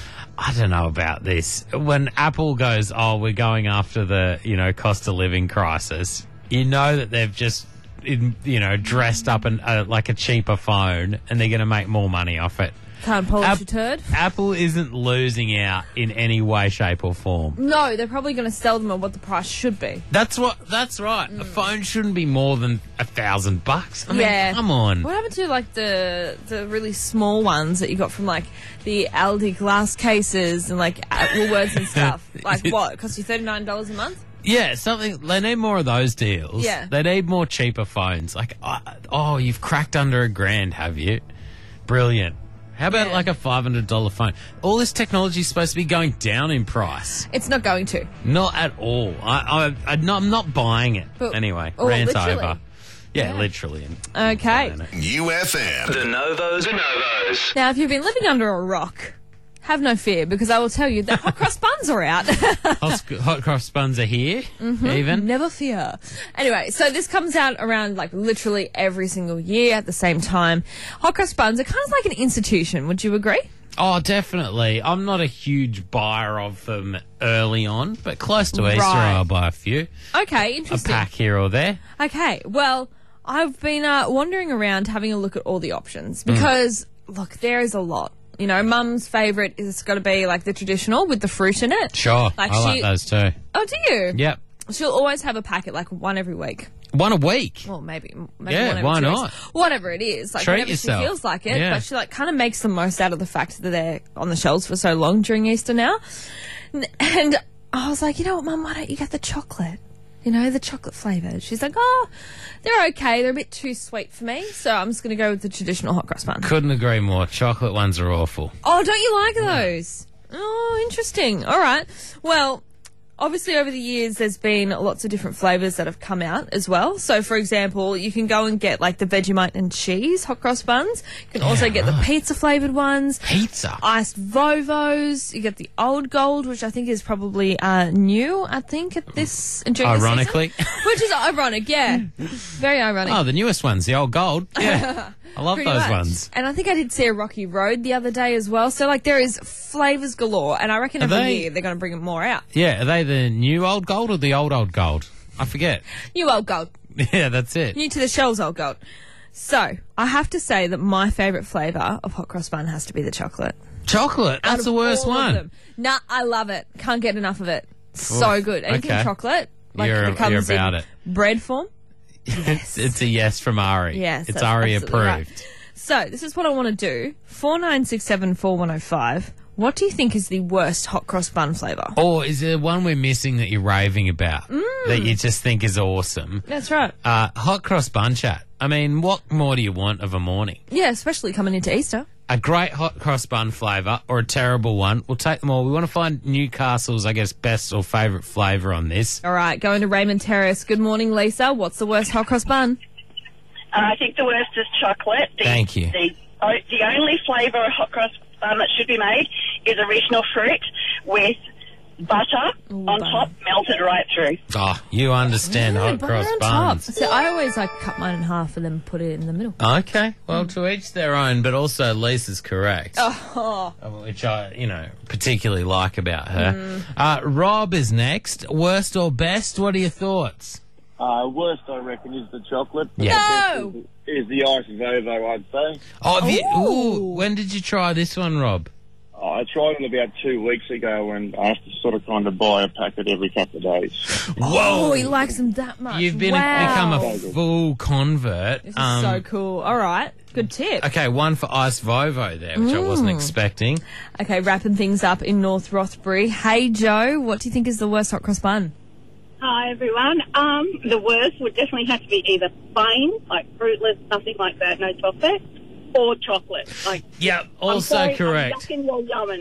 [SPEAKER 3] I don't know about this. When Apple goes, oh, we're going after the, you know, cost of living crisis, you know that they've just, in, you know, dressed up an, uh, like a cheaper phone and they're going to make more money off it.
[SPEAKER 4] Can't polish
[SPEAKER 3] App-
[SPEAKER 4] a turd.
[SPEAKER 3] Apple isn't losing out in any way, shape or form.
[SPEAKER 4] No, they're probably going to sell them at what the price should be.
[SPEAKER 3] That's what. That's right. A phone shouldn't be more than a thousand bucks. I mean,
[SPEAKER 4] Yeah.
[SPEAKER 3] come on.
[SPEAKER 4] What happened to like the the really small ones that you got from like the Aldi glass cases and like at Woolworths and stuff? Like what? It cost you thirty nine dollars a month?
[SPEAKER 3] Yeah, something. They need more of those deals.
[SPEAKER 4] Yeah.
[SPEAKER 3] They need more cheaper phones. Like, uh, oh, you've cracked under a grand, have you? Brilliant. How about
[SPEAKER 4] Yeah.
[SPEAKER 3] like a five hundred dollar phone? All this technology is supposed to be going down in price.
[SPEAKER 4] It's not going to.
[SPEAKER 3] Not at all. I, I, I, no, I'm not buying it.
[SPEAKER 4] But-
[SPEAKER 3] anyway,
[SPEAKER 4] oh,
[SPEAKER 3] rant
[SPEAKER 4] literally.
[SPEAKER 3] over. Yeah,
[SPEAKER 4] Yeah.
[SPEAKER 3] literally.
[SPEAKER 4] Okay.
[SPEAKER 5] U F M.
[SPEAKER 2] The Novos, the Novos.
[SPEAKER 4] Now, if you've been living under a rock, have no fear because I will tell you that hot cross buns are out.
[SPEAKER 3] Hot, hot cross buns are here, even.
[SPEAKER 4] Never fear. Anyway, so this comes out around like literally every single year at the same time. Hot cross buns are kind of like an institution. Would you agree?
[SPEAKER 3] Oh, definitely. I'm not a huge buyer of them early on, but close to Easter
[SPEAKER 4] Right.
[SPEAKER 3] I'll buy a few.
[SPEAKER 4] Okay,
[SPEAKER 3] A
[SPEAKER 4] interesting.
[SPEAKER 3] pack here or there.
[SPEAKER 4] Okay, well, I've been uh, wandering around having a look at all the options because, look, there is a lot. You know, Mum's favourite is got to be like the traditional with the fruit in it.
[SPEAKER 3] Sure,
[SPEAKER 4] Like
[SPEAKER 3] I like
[SPEAKER 4] she-
[SPEAKER 3] those too.
[SPEAKER 4] Oh, do you?
[SPEAKER 3] Yep.
[SPEAKER 4] She'll always have a packet, like one every week.
[SPEAKER 3] One a week.
[SPEAKER 4] Well, maybe, maybe
[SPEAKER 3] Yeah,
[SPEAKER 4] one every
[SPEAKER 3] why
[SPEAKER 4] two
[SPEAKER 3] not?
[SPEAKER 4] weeks. Whatever it is, like
[SPEAKER 3] Treat
[SPEAKER 4] whenever
[SPEAKER 3] yourself.
[SPEAKER 4] she feels like it.
[SPEAKER 3] Yeah.
[SPEAKER 4] But she like kind of makes the most out of the fact that they're on the shelves for so long during Easter now. N- And I was like, you know what, Mum, why don't you get the chocolate? You know, the chocolate flavoured. She's like, oh, they're okay. They're a bit too sweet for me, so I'm just going to go with the traditional hot cross bun.
[SPEAKER 3] Couldn't agree more. Chocolate ones are awful.
[SPEAKER 4] Oh, don't you like those? Oh, interesting. All right. Well, obviously over the years there's been lots of different flavours that have come out as well. So, for example, you can go and get like the Vegemite and cheese hot cross buns. You can also
[SPEAKER 3] Yeah,
[SPEAKER 4] get the
[SPEAKER 3] right.
[SPEAKER 4] pizza flavoured ones.
[SPEAKER 3] Pizza.
[SPEAKER 4] Iced Vovos. You get the Old Gold, which I think is probably uh, new, I think, at this... during this
[SPEAKER 3] Ironically.
[SPEAKER 4] season. Which is ironic, yeah. Very ironic.
[SPEAKER 3] Oh, the newest ones, the old gold. Yeah. I love
[SPEAKER 4] Pretty
[SPEAKER 3] those
[SPEAKER 4] much.
[SPEAKER 3] ones.
[SPEAKER 4] And I think I did see a Rocky Road the other day as well. So, like, there is flavours galore. And I reckon
[SPEAKER 3] Are
[SPEAKER 4] every
[SPEAKER 3] they-
[SPEAKER 4] year they're going to bring more out.
[SPEAKER 3] Yeah, are they the new old gold or the old old gold? I forget.
[SPEAKER 4] New Old Gold.
[SPEAKER 3] Yeah, that's it.
[SPEAKER 4] New to the shelves, Old Gold. So, I have to say that my favourite flavour of hot cross bun has to be the chocolate.
[SPEAKER 3] Chocolate.
[SPEAKER 4] Out
[SPEAKER 3] That's
[SPEAKER 4] of
[SPEAKER 3] the worst
[SPEAKER 4] all of
[SPEAKER 3] one.
[SPEAKER 4] them. Nah, I love it. Can't get enough of it. So
[SPEAKER 3] Oof,
[SPEAKER 4] good. Anything
[SPEAKER 3] okay.
[SPEAKER 4] chocolate. Like
[SPEAKER 3] You're-
[SPEAKER 4] it comes
[SPEAKER 3] you're about
[SPEAKER 4] in
[SPEAKER 3] it.
[SPEAKER 4] bread form.
[SPEAKER 3] It's, it's a yes from Ari.
[SPEAKER 4] Yes,
[SPEAKER 3] It's
[SPEAKER 4] that's
[SPEAKER 3] Ari
[SPEAKER 4] absolutely right.
[SPEAKER 3] approved.
[SPEAKER 4] So, this is what I want to do. four nine six seven four one oh five. What do you think is the worst hot cross bun flavour?
[SPEAKER 3] Or is there one we're missing that you're raving about
[SPEAKER 4] Mm.
[SPEAKER 3] that you just think is awesome?
[SPEAKER 4] That's right.
[SPEAKER 3] Uh, hot cross bun chat. I mean, what more do you want of a morning?
[SPEAKER 4] Yeah, especially coming into Easter.
[SPEAKER 3] A great hot cross bun flavour or a terrible one. We'll take them all. We want to find Newcastle's, I guess, best or favourite flavour on this.
[SPEAKER 4] All right, going to Raymond Terrace. Good morning, Lisa. What's the worst hot cross bun?
[SPEAKER 6] Uh, I think the worst is chocolate. The,
[SPEAKER 3] Thank you.
[SPEAKER 6] The, oh, the only flavour of hot cross bun that should be made is original fruit with butter
[SPEAKER 4] Ooh,
[SPEAKER 6] on
[SPEAKER 4] butter.
[SPEAKER 6] top, melted right through.
[SPEAKER 3] Oh, you understand hot
[SPEAKER 4] butter
[SPEAKER 3] cross
[SPEAKER 4] on top.
[SPEAKER 3] buns.
[SPEAKER 4] So I always like cut mine in half and then put it in the middle.
[SPEAKER 3] Okay, well, to each their own, but also Lisa's correct.
[SPEAKER 4] Oh,
[SPEAKER 3] Uh, Which I, you know, particularly like about her.
[SPEAKER 4] Mm.
[SPEAKER 3] Uh, Rob is next. Worst or best? What are your thoughts?
[SPEAKER 7] Uh, worst, I reckon, is the chocolate.
[SPEAKER 3] Yeah.
[SPEAKER 4] no!
[SPEAKER 7] Best Is, is the ice Vovo, I'd say.
[SPEAKER 3] Oh, have you,
[SPEAKER 4] Ooh.
[SPEAKER 3] ooh, when did you try this one, Rob?
[SPEAKER 7] Oh, I tried it about two weeks ago, and I have to sort of kind of buy a packet every couple of days.
[SPEAKER 4] Oh, he likes them that much.
[SPEAKER 3] You've been
[SPEAKER 4] wow.
[SPEAKER 3] become a full convert.
[SPEAKER 4] This is so cool. All right, good tip.
[SPEAKER 3] Okay, one for Ice Vovo there, which I wasn't expecting.
[SPEAKER 4] Okay, wrapping things up in North Rothbury. Hey, Joe, what do you think is the worst hot cross bun?
[SPEAKER 8] Hi, everyone. Um, the worst would definitely have to be either plain, like fruitless, nothing like that, no chocolate, or chocolate. Like,
[SPEAKER 3] Yep,
[SPEAKER 8] I'm
[SPEAKER 3] also
[SPEAKER 8] sorry,
[SPEAKER 3] correct.
[SPEAKER 8] I'm yucking your yumming.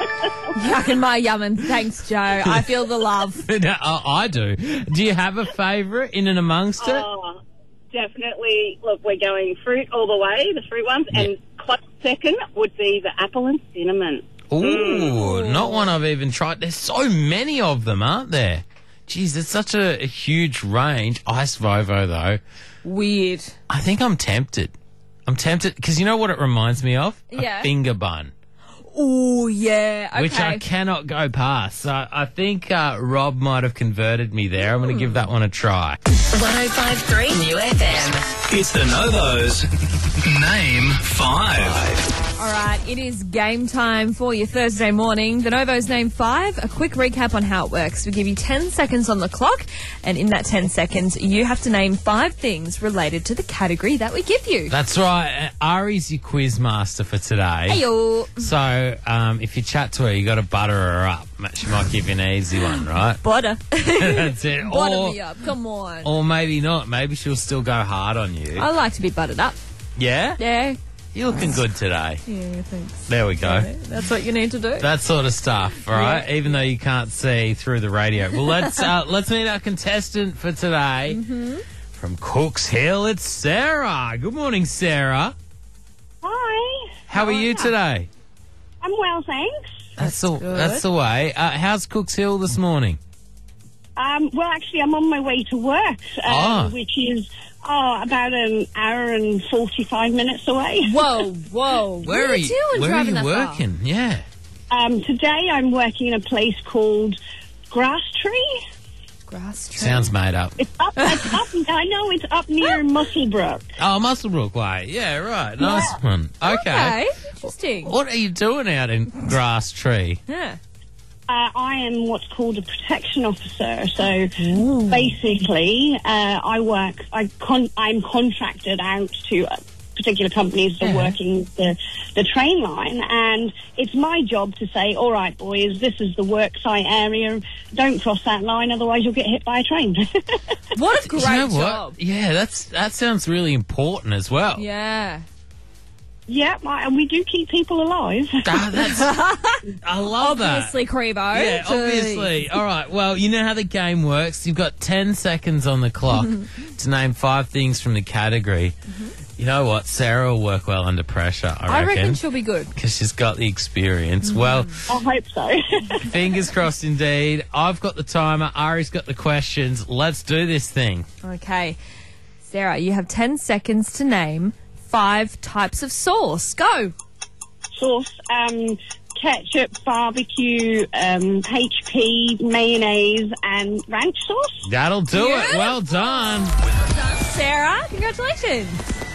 [SPEAKER 4] Yucking my yummin'. Thanks, Joe. I feel the love.
[SPEAKER 3] No, I I do. Do you have a favourite in and amongst it?
[SPEAKER 8] Oh, definitely, look, we're going fruit all the way, the fruit ones,
[SPEAKER 3] Yeah.
[SPEAKER 8] and close second would be the apple and cinnamon.
[SPEAKER 3] Ooh, not one I've even tried. There's so many of them, aren't there? Jeez, it's such a, a huge range. Ice Vovo, though.
[SPEAKER 4] Weird.
[SPEAKER 3] I think I'm tempted. I'm tempted because you know what it reminds me of?
[SPEAKER 4] Yeah.
[SPEAKER 3] A finger bun,
[SPEAKER 4] Oh, yeah. Okay.
[SPEAKER 3] which I cannot go past. So I think uh, Rob might have converted me there. I'm going to give that one a try.
[SPEAKER 1] one oh five point three New F M.
[SPEAKER 2] It's the Novos. Name five.
[SPEAKER 4] All right, it is game time for your Thursday morning. The Novo's Name five. A quick recap on how it works. We give you ten seconds on the clock, and in that ten seconds, you have to name five things related to the category that we give you.
[SPEAKER 3] That's right. Uh, Ari's your quiz master for today.
[SPEAKER 4] Heyo.
[SPEAKER 3] So um, if you chat to her, you got to butter her up. She might give you an easy one, right?
[SPEAKER 4] Butter.
[SPEAKER 3] That's it.
[SPEAKER 4] Butter
[SPEAKER 3] Or,
[SPEAKER 4] me up. Come on.
[SPEAKER 3] or maybe not. Maybe she'll still go hard on you.
[SPEAKER 4] I like to be buttered up.
[SPEAKER 3] Yeah?
[SPEAKER 4] Yeah.
[SPEAKER 3] You're looking good today.
[SPEAKER 4] Yeah, thanks.
[SPEAKER 3] There we go.
[SPEAKER 4] That's what you need to do.
[SPEAKER 3] That sort of stuff, all right? Even though you can't see through the radio. Well, let's uh, let's meet our contestant for today.
[SPEAKER 4] Mm-hmm.
[SPEAKER 3] From Cooks Hill, it's Sarah. Good morning, Sarah.
[SPEAKER 8] Hi.
[SPEAKER 3] How are you today?
[SPEAKER 8] I'm well, thanks.
[SPEAKER 3] That's the
[SPEAKER 4] good.
[SPEAKER 3] that's the way. Uh, how's Cooks Hill this morning?
[SPEAKER 8] Um, well, actually, I'm on my way to work, um,
[SPEAKER 3] Ah.
[SPEAKER 8] which is oh, about an hour and forty-five minutes away.
[SPEAKER 4] Whoa, whoa. What
[SPEAKER 3] Where
[SPEAKER 4] are you doing
[SPEAKER 3] Where are
[SPEAKER 4] driving
[SPEAKER 3] you
[SPEAKER 4] that far?
[SPEAKER 3] working? Yeah.
[SPEAKER 8] Um, today, I'm working in a place called Grass Tree.
[SPEAKER 4] Grass tree.
[SPEAKER 3] Sounds made up.
[SPEAKER 8] It's up. It's up. I know it's up near Musselbrook.
[SPEAKER 3] Oh, Musselbrook way. Yeah, right. Nice one. Okay.
[SPEAKER 4] Okay, interesting.
[SPEAKER 3] What are you doing out in Grass Tree?
[SPEAKER 4] Yeah.
[SPEAKER 8] Uh, I am what's called a protection officer. So basically, uh, I work. I con- I'm contracted out to uh, particular companies that are working the the train line, and it's my job to say, "All right, boys, this is the work site area. Don't cross that line, otherwise you'll get hit by a train."
[SPEAKER 4] What a great
[SPEAKER 3] you know what?
[SPEAKER 4] job.
[SPEAKER 3] Yeah, that's that sounds really important as well.
[SPEAKER 4] Yeah.
[SPEAKER 8] Yeah, my, and we do keep people alive.
[SPEAKER 3] Ah, that's, I love that.
[SPEAKER 4] Obviously, Creebo.
[SPEAKER 3] Yeah,
[SPEAKER 4] Jeez.
[SPEAKER 3] obviously. All right, well, you know how the game works. You've got ten seconds on the clock to name five things from the category. You know what? Sarah will work well under pressure, I
[SPEAKER 4] I
[SPEAKER 3] reckon.
[SPEAKER 4] reckon she'll be good.
[SPEAKER 3] Because she's got the experience. Well,
[SPEAKER 8] I hope so.
[SPEAKER 3] fingers crossed indeed. I've got the timer. Ari's got the questions. Let's do this thing.
[SPEAKER 4] Okay. Sarah, you have ten seconds to name five types of sauce. Go.
[SPEAKER 8] Sauce, um, ketchup, barbecue, um, H P, mayonnaise, and ranch sauce.
[SPEAKER 3] That'll do it.
[SPEAKER 4] Beautiful.
[SPEAKER 3] Well done.
[SPEAKER 4] Sarah, congratulations.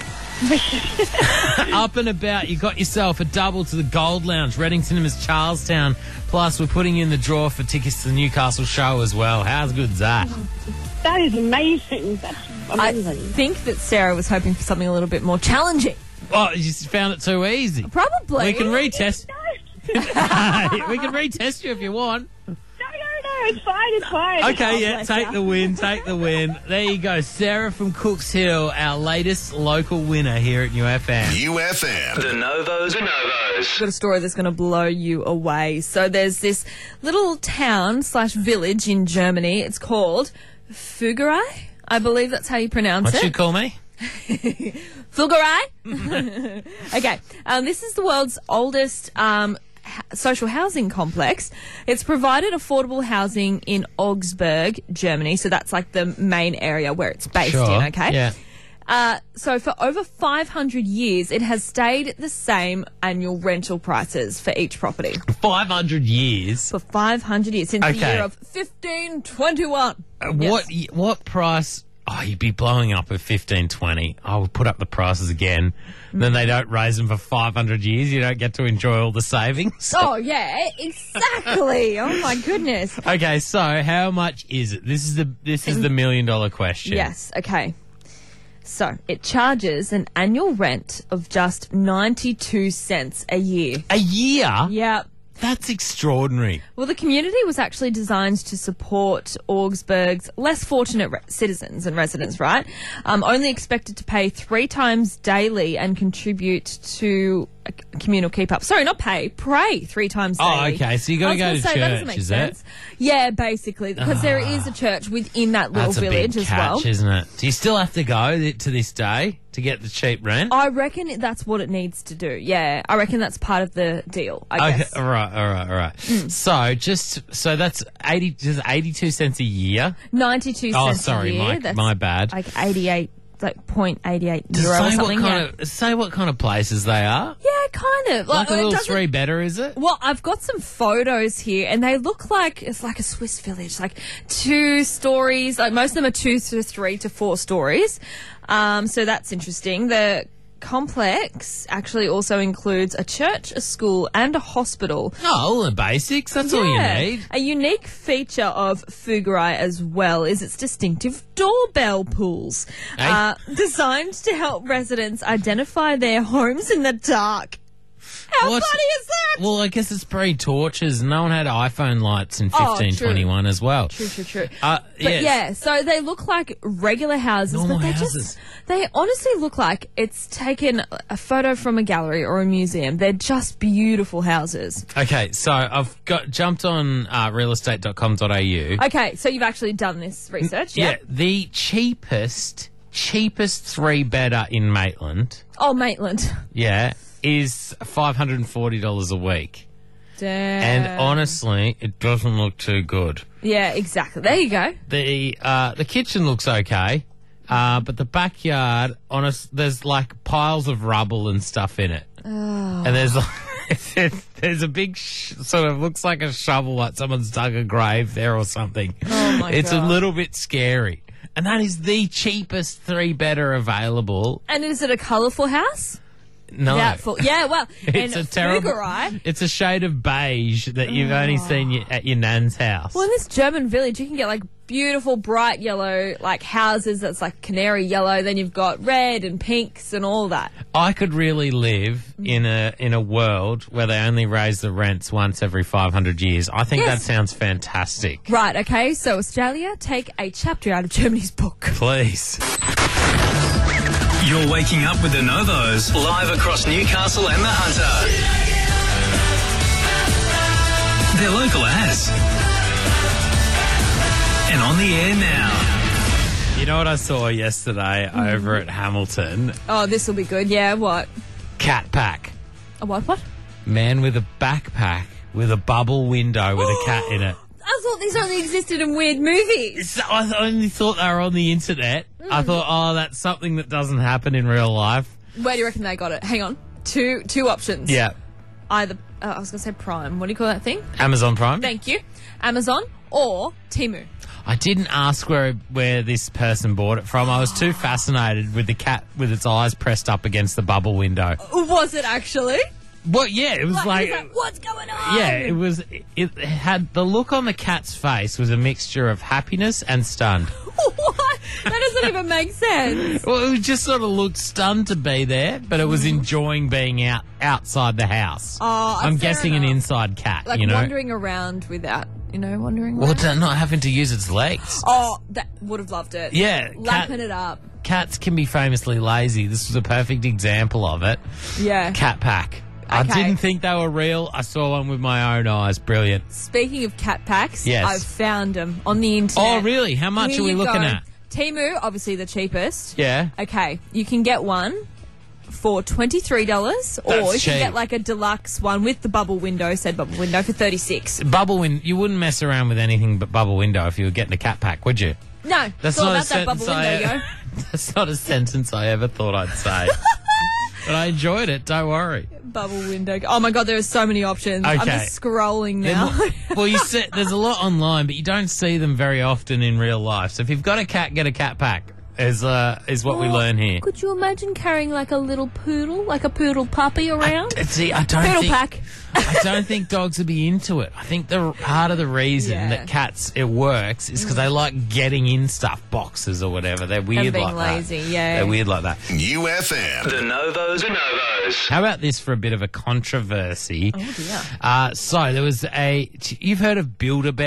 [SPEAKER 3] Up and about, you got yourself a double to the Gold Lounge, Reddington Miss Charlestown. Plus, we're putting you in the draw for tickets to the Newcastle show as well. How's good's that?
[SPEAKER 8] That is amazing. That's
[SPEAKER 4] I
[SPEAKER 8] amazing.
[SPEAKER 4] think that Sarah was hoping for something a little bit more challenging.
[SPEAKER 3] Oh, you just found it too easy.
[SPEAKER 4] Probably.
[SPEAKER 3] We can retest.
[SPEAKER 8] No,
[SPEAKER 3] We can retest you if you want.
[SPEAKER 8] no, no, no, it's fine, it's fine.
[SPEAKER 3] Okay,
[SPEAKER 8] Oh,
[SPEAKER 3] yeah,
[SPEAKER 8] bless
[SPEAKER 3] take
[SPEAKER 8] ya.
[SPEAKER 3] the win, take the win. There you go. Sarah from Cooks Hill, our latest local winner here at New F M.
[SPEAKER 5] U F M.
[SPEAKER 2] The Novos. The Novos.
[SPEAKER 4] I've got a story that's going to blow you away. So there's this little town slash village in Germany. It's called Fuggerei. I believe that's how you pronounce
[SPEAKER 3] What
[SPEAKER 4] it.
[SPEAKER 3] you call me?
[SPEAKER 4] Fuggerei. Okay, um, this is the world's oldest um, ha- social housing complex. It's provided affordable housing in Augsburg, Germany. So that's like the main area where it's based
[SPEAKER 3] Sure.
[SPEAKER 4] in. Okay.
[SPEAKER 3] Yeah.
[SPEAKER 4] Uh, so for over five hundred years, it has stayed the same annual rental prices for each property.
[SPEAKER 3] five hundred years.
[SPEAKER 4] For five hundred years, since the
[SPEAKER 3] Okay.
[SPEAKER 4] year of fifteen twenty-one.
[SPEAKER 3] Uh, What y- what price? Oh, you'd be blowing up at fifteen twenty. I would put up the prices again. Then they don't raise them for five hundred years. You don't get to enjoy all the savings.
[SPEAKER 4] Oh, yeah, exactly. Oh, my goodness.
[SPEAKER 3] Okay, so how much is it? This is the this is the million dollar question.
[SPEAKER 4] Yes, okay. So it charges an annual rent of just ninety-two cents a year.
[SPEAKER 3] A year?
[SPEAKER 4] Yep.
[SPEAKER 3] That's extraordinary.
[SPEAKER 4] Well, the community was actually designed to support Augsburg's less fortunate re- citizens and residents, right? Um, only expected to pay three times daily and contribute to a communal keep up. Sorry, not pay, pray three times daily.
[SPEAKER 3] Oh, okay. So you got to go to
[SPEAKER 4] say, that doesn't
[SPEAKER 3] church,
[SPEAKER 4] make
[SPEAKER 3] is
[SPEAKER 4] sense.
[SPEAKER 3] it?
[SPEAKER 4] Yeah, basically, because there is a church within that little
[SPEAKER 3] That's a
[SPEAKER 4] village
[SPEAKER 3] big
[SPEAKER 4] as
[SPEAKER 3] catch,
[SPEAKER 4] well.
[SPEAKER 3] isn't it? Do you still have to go th- to this day to get the cheap rent?
[SPEAKER 4] I reckon it- that's what it needs to do. Yeah, I reckon that's part of the deal. I
[SPEAKER 3] Okay,
[SPEAKER 4] guess.
[SPEAKER 3] all right, all right, all right.
[SPEAKER 4] Mm.
[SPEAKER 3] So just so that's eighty, just eighty-two cents a year.
[SPEAKER 4] Ninety-two
[SPEAKER 3] Oh,
[SPEAKER 4] cents
[SPEAKER 3] sorry,
[SPEAKER 4] a year.
[SPEAKER 3] my
[SPEAKER 4] that's
[SPEAKER 3] my bad.
[SPEAKER 4] Like eighty-eight, like point eighty-eight
[SPEAKER 3] Does it
[SPEAKER 4] euro or
[SPEAKER 3] say
[SPEAKER 4] something.
[SPEAKER 3] what
[SPEAKER 4] yeah.
[SPEAKER 3] kind of say what kind of places they are?
[SPEAKER 4] yeah, kind of.
[SPEAKER 3] Like a
[SPEAKER 4] it
[SPEAKER 3] little
[SPEAKER 4] doesn't-
[SPEAKER 3] three better, is it?
[SPEAKER 4] Well, I've got some photos here, and they look like it's like a Swiss village, like two stories. Like most of them are two to three to four stories. Um, so that's interesting. The complex actually also includes a church, a school, and a hospital.
[SPEAKER 3] Oh, all the basics. That's all you
[SPEAKER 4] Yeah.
[SPEAKER 3] need.
[SPEAKER 4] A unique feature of Fugurai as well is its distinctive doorbell pools,
[SPEAKER 3] Hey.
[SPEAKER 4] uh, designed to help residents identify their homes in the dark. How
[SPEAKER 3] What?
[SPEAKER 4] funny is that?
[SPEAKER 3] Well, I guess it's pre-torches. No one had iPhone lights in
[SPEAKER 4] Oh,
[SPEAKER 3] fifteen twenty-one as well.
[SPEAKER 4] True, true, true.
[SPEAKER 3] Uh,
[SPEAKER 4] But
[SPEAKER 3] yes.
[SPEAKER 4] yeah, so they look like regular houses,
[SPEAKER 3] Normal
[SPEAKER 4] but they
[SPEAKER 3] houses.
[SPEAKER 4] just they honestly look like it's taken a photo from a gallery or a museum. They're just beautiful houses.
[SPEAKER 3] Okay, so I've got jumped on uh, real estate dot com dot a u.
[SPEAKER 4] Okay, so you've actually done this research,
[SPEAKER 3] Yeah,
[SPEAKER 4] yeah?
[SPEAKER 3] the cheapest, cheapest three bedder in Maitland,
[SPEAKER 4] Oh, Maitland.
[SPEAKER 3] yeah, is five hundred and forty dollars a week.
[SPEAKER 4] Damn.
[SPEAKER 3] And honestly, it doesn't look too good.
[SPEAKER 4] Yeah, exactly. There you go.
[SPEAKER 3] The uh, the kitchen looks okay, uh, but the backyard, honest, there's like piles of rubble and stuff in it,
[SPEAKER 4] Oh.
[SPEAKER 3] and there's like, there's a big sh- sort of looks like a shovel, like someone's dug a grave there or something.
[SPEAKER 4] Oh, my
[SPEAKER 3] It's
[SPEAKER 4] God.
[SPEAKER 3] a little bit scary, and that is the cheapest three bedder available.
[SPEAKER 4] And is it a colourful house?
[SPEAKER 3] No,
[SPEAKER 4] Doubtful. Yeah, well,
[SPEAKER 3] it's
[SPEAKER 4] in
[SPEAKER 3] a terrible.
[SPEAKER 4] Fugurai,
[SPEAKER 3] It's a shade of beige that you've only seen y- at your nan's house.
[SPEAKER 4] well, in this German village, you can get like beautiful bright yellow like houses that's like canary yellow. Then you've got red and pinks and all that.
[SPEAKER 3] I could really live in a in a world where they only raise the rents once every five hundred years. I think
[SPEAKER 4] Yes.
[SPEAKER 3] that sounds fantastic.
[SPEAKER 4] Right. Okay. So Australia, take a chapter out of Germany's book.
[SPEAKER 3] Please.
[SPEAKER 2] You're waking up with the Novos, live across Newcastle and the Hunter. They're local as. And on the air now.
[SPEAKER 3] You know what I saw yesterday over at Hamilton?
[SPEAKER 4] Oh, this will be good. Yeah. What?
[SPEAKER 3] Cat pack.
[SPEAKER 4] A what? What?
[SPEAKER 3] Man with a backpack with a bubble window with a cat in it.
[SPEAKER 4] I thought these only existed in weird movies.
[SPEAKER 3] So I only thought they were on the internet. I thought, oh, that's something that doesn't happen in real life.
[SPEAKER 4] Where do you reckon they got it? Hang on. Two two options.
[SPEAKER 3] Yeah.
[SPEAKER 4] Either uh, I was going to say Prime. What do you call that thing?
[SPEAKER 3] Amazon Prime.
[SPEAKER 4] Thank you. Amazon or Temu.
[SPEAKER 3] I didn't ask where where this person bought it from. I was too fascinated with the cat with its eyes pressed up against the bubble window.
[SPEAKER 4] Was it actually?
[SPEAKER 3] Well, yeah, it was
[SPEAKER 4] Like,
[SPEAKER 3] like,
[SPEAKER 4] he's like, what's going on?
[SPEAKER 3] yeah, it was. It had the look on the cat's face was a mixture of happiness and stunned.
[SPEAKER 4] What? That doesn't even make sense.
[SPEAKER 3] Well, it just sort of looked stunned to be there, but it was enjoying being out outside the house.
[SPEAKER 4] Oh,
[SPEAKER 3] I'm
[SPEAKER 4] fair
[SPEAKER 3] guessing an
[SPEAKER 4] enough.
[SPEAKER 3] inside cat.
[SPEAKER 4] Like
[SPEAKER 3] you know,
[SPEAKER 4] wandering around without, you know, wandering
[SPEAKER 3] well,
[SPEAKER 4] around.
[SPEAKER 3] d- not having to use its legs.
[SPEAKER 4] Oh, that would have loved it.
[SPEAKER 3] Yeah,
[SPEAKER 4] Lapping
[SPEAKER 3] cat-
[SPEAKER 4] it up.
[SPEAKER 3] Cats can be famously lazy. This was a perfect example of it.
[SPEAKER 4] Yeah.
[SPEAKER 3] Cat pack. I
[SPEAKER 4] Okay.
[SPEAKER 3] didn't think they were real. I saw one with my own eyes. Brilliant.
[SPEAKER 4] Speaking of cat packs,
[SPEAKER 3] Yes.
[SPEAKER 4] I've found them on the internet.
[SPEAKER 3] Oh, really? How much
[SPEAKER 4] Here
[SPEAKER 3] are we
[SPEAKER 4] you
[SPEAKER 3] looking
[SPEAKER 4] go.
[SPEAKER 3] at?
[SPEAKER 4] Temu, obviously the cheapest.
[SPEAKER 3] Yeah.
[SPEAKER 4] Okay, you can get one for twenty-three dollars, or
[SPEAKER 3] That's
[SPEAKER 4] you can
[SPEAKER 3] cheap.
[SPEAKER 4] get like a deluxe one with the bubble window, said bubble window, for thirty-six dollars.
[SPEAKER 3] Bubble window. You wouldn't mess around with anything but bubble window if you were getting a cat pack, would you?
[SPEAKER 4] No,
[SPEAKER 3] That's
[SPEAKER 4] it's all
[SPEAKER 3] not a
[SPEAKER 4] about that bubble
[SPEAKER 3] sentence
[SPEAKER 4] window,
[SPEAKER 3] I.
[SPEAKER 4] yo.
[SPEAKER 3] That's not a sentence I ever thought I'd say. But I enjoyed it. Don't worry.
[SPEAKER 4] Bubble window. Oh my god, there are so many options. I'm
[SPEAKER 3] Okay.
[SPEAKER 4] just scrolling
[SPEAKER 3] They're
[SPEAKER 4] now.
[SPEAKER 3] more- well, you see, there's a lot online, but you don't see them very often in real life. So if you've got a cat, get a cat pack. Is uh is what we
[SPEAKER 4] Oh,
[SPEAKER 3] learn here.
[SPEAKER 4] Could you imagine carrying like a little poodle, like a poodle puppy around?
[SPEAKER 3] I, see, I don't
[SPEAKER 4] Poodle
[SPEAKER 3] think
[SPEAKER 4] pack.
[SPEAKER 3] I don't think dogs would be into it. I think the part of the reason
[SPEAKER 4] Yeah.
[SPEAKER 3] that cats it works is because they like getting in stuff, boxes or whatever. They're weird
[SPEAKER 4] being
[SPEAKER 3] like
[SPEAKER 4] lazy,
[SPEAKER 3] that.
[SPEAKER 4] yeah.
[SPEAKER 3] They're weird like that.
[SPEAKER 5] U F M.
[SPEAKER 2] The Novos, the Novos.
[SPEAKER 3] How about this for a bit of a controversy?
[SPEAKER 4] Oh dear.
[SPEAKER 3] Uh, so there was a. You've heard of Build-A-Bear?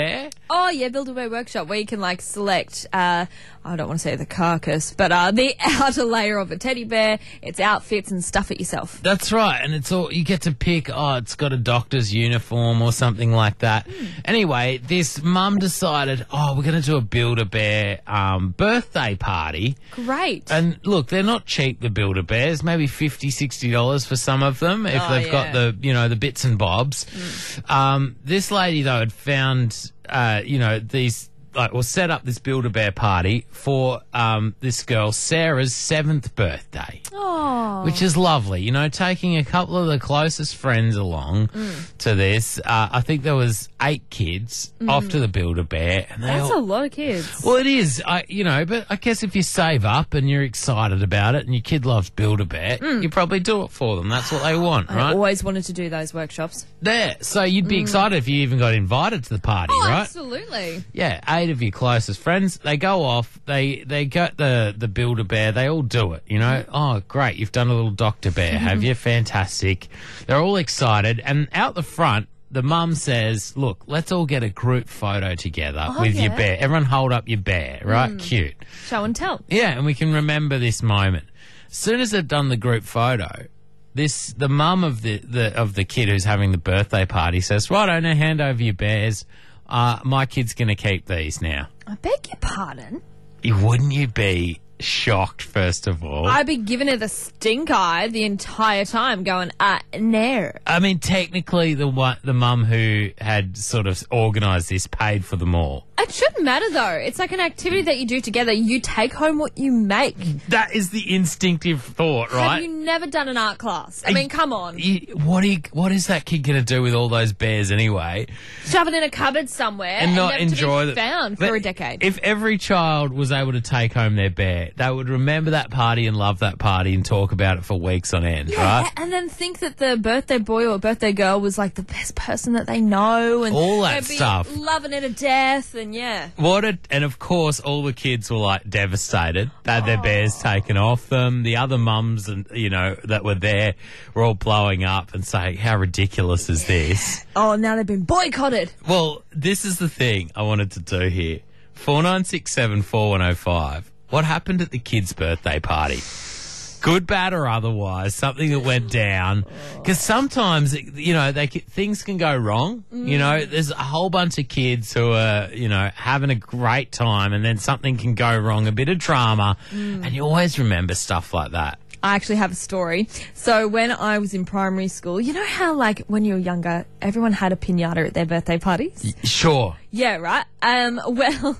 [SPEAKER 4] Oh, yeah, Build-A-Bear Workshop, where you can, like, select, uh, I don't want to say the carcass, but uh, the outer layer of a teddy bear, its outfits, and stuff it yourself.
[SPEAKER 3] That's right, and it's all you get to pick. Oh, it's got a doctor's uniform or something like that. Mm. Anyway, this mum decided, oh, we're going to do a Build-A-Bear um, birthday party.
[SPEAKER 4] Great.
[SPEAKER 3] And look, they're not cheap, the Build-A-Bears. Maybe fifty dollars, sixty dollars for some of them if
[SPEAKER 4] oh,
[SPEAKER 3] they've
[SPEAKER 4] yeah.
[SPEAKER 3] got the, you know, the bits and bobs. Mm. Um, this lady though had found, uh, you know, these. Like, or set up this Build-A-Bear party for um, this girl Sarah's seventh birthday,
[SPEAKER 4] oh.
[SPEAKER 3] which is lovely. You know, taking a couple of the closest friends along mm. to this. Uh, I think there was eight kids mm. off to the Build-A-Bear, and they
[SPEAKER 4] that's
[SPEAKER 3] all,
[SPEAKER 4] a lot of kids.
[SPEAKER 3] Well, it is. I, you know, but I guess if you save up and you're excited about it, and your kid loves Build-A-Bear, mm. you probably do it for them. That's what they want,
[SPEAKER 4] I
[SPEAKER 3] right?
[SPEAKER 4] always wanted to do those workshops.
[SPEAKER 3] There, so you'd be mm. excited if you even got invited to the party,
[SPEAKER 4] oh,
[SPEAKER 3] right?
[SPEAKER 4] Absolutely.
[SPEAKER 3] Yeah. Eight of your closest friends, they go off, they they get the, the Build-A-Bear, they all do it, you know. Oh, great, you've done a little Doctor Bear, have you? Fantastic. They're all excited, and out the front, the mum says, look, let's all get a group photo together
[SPEAKER 4] oh,
[SPEAKER 3] with
[SPEAKER 4] yeah.
[SPEAKER 3] your bear. Everyone hold up your bear, right? Mm. Cute.
[SPEAKER 4] Show and tell.
[SPEAKER 3] Yeah, and we can remember this moment. As soon as they've done the group photo, this the mum of the, the of the kid who's having the birthday party says, right, I now hand over your bears. Uh, my kid's going to keep these now.
[SPEAKER 4] I beg your pardon?
[SPEAKER 3] Wouldn't you be shocked, first of all?
[SPEAKER 4] I'd be giving her the stink eye the entire time, going, uh, no.
[SPEAKER 3] I mean, technically, the one, the mum who had sort of organised this paid for them all.
[SPEAKER 4] It shouldn't matter, though. It's like an activity that you do together. You take home what you make.
[SPEAKER 3] That is the instinctive thought, right?
[SPEAKER 4] Have you never done an art class? I mean, come on.
[SPEAKER 3] You, what, are you, what is that kid going to do with all those bears anyway?
[SPEAKER 4] Shove it in a cupboard somewhere
[SPEAKER 3] and,
[SPEAKER 4] and
[SPEAKER 3] not
[SPEAKER 4] never
[SPEAKER 3] enjoy
[SPEAKER 4] to be
[SPEAKER 3] it.
[SPEAKER 4] found
[SPEAKER 3] But
[SPEAKER 4] for a decade.
[SPEAKER 3] If every child was able to take home their bear, they would remember that party and love that party and talk about it for weeks on end,
[SPEAKER 4] yeah,
[SPEAKER 3] right?
[SPEAKER 4] And then think that the birthday boy or birthday girl was like the best person that they know, and
[SPEAKER 3] all that
[SPEAKER 4] they'd be
[SPEAKER 3] stuff,
[SPEAKER 4] loving it to death, and yeah.
[SPEAKER 3] What a, and of course, all the kids were like devastated. They had their
[SPEAKER 4] oh.
[SPEAKER 3] bears taken off them. The other mums and you know that were there were all blowing up and saying, "How ridiculous is this?"
[SPEAKER 4] Oh, now they've been boycotted.
[SPEAKER 3] Well, this is the thing I wanted to do here. Four nine six seven four one zero five. What happened at the kids' birthday party? Good, bad, or otherwise, something that went down. Because sometimes, you know, they things can go wrong. Mm. You know, there's a whole bunch of kids who are, you know, having a great time, and then something can go wrong, a bit of drama, mm. and you always remember stuff like that.
[SPEAKER 4] I actually have a story. So when I was in primary school, you know how, like, when you were younger, everyone had a piñata at their birthday parties?
[SPEAKER 3] Y- sure.
[SPEAKER 4] Yeah, right? Um, well...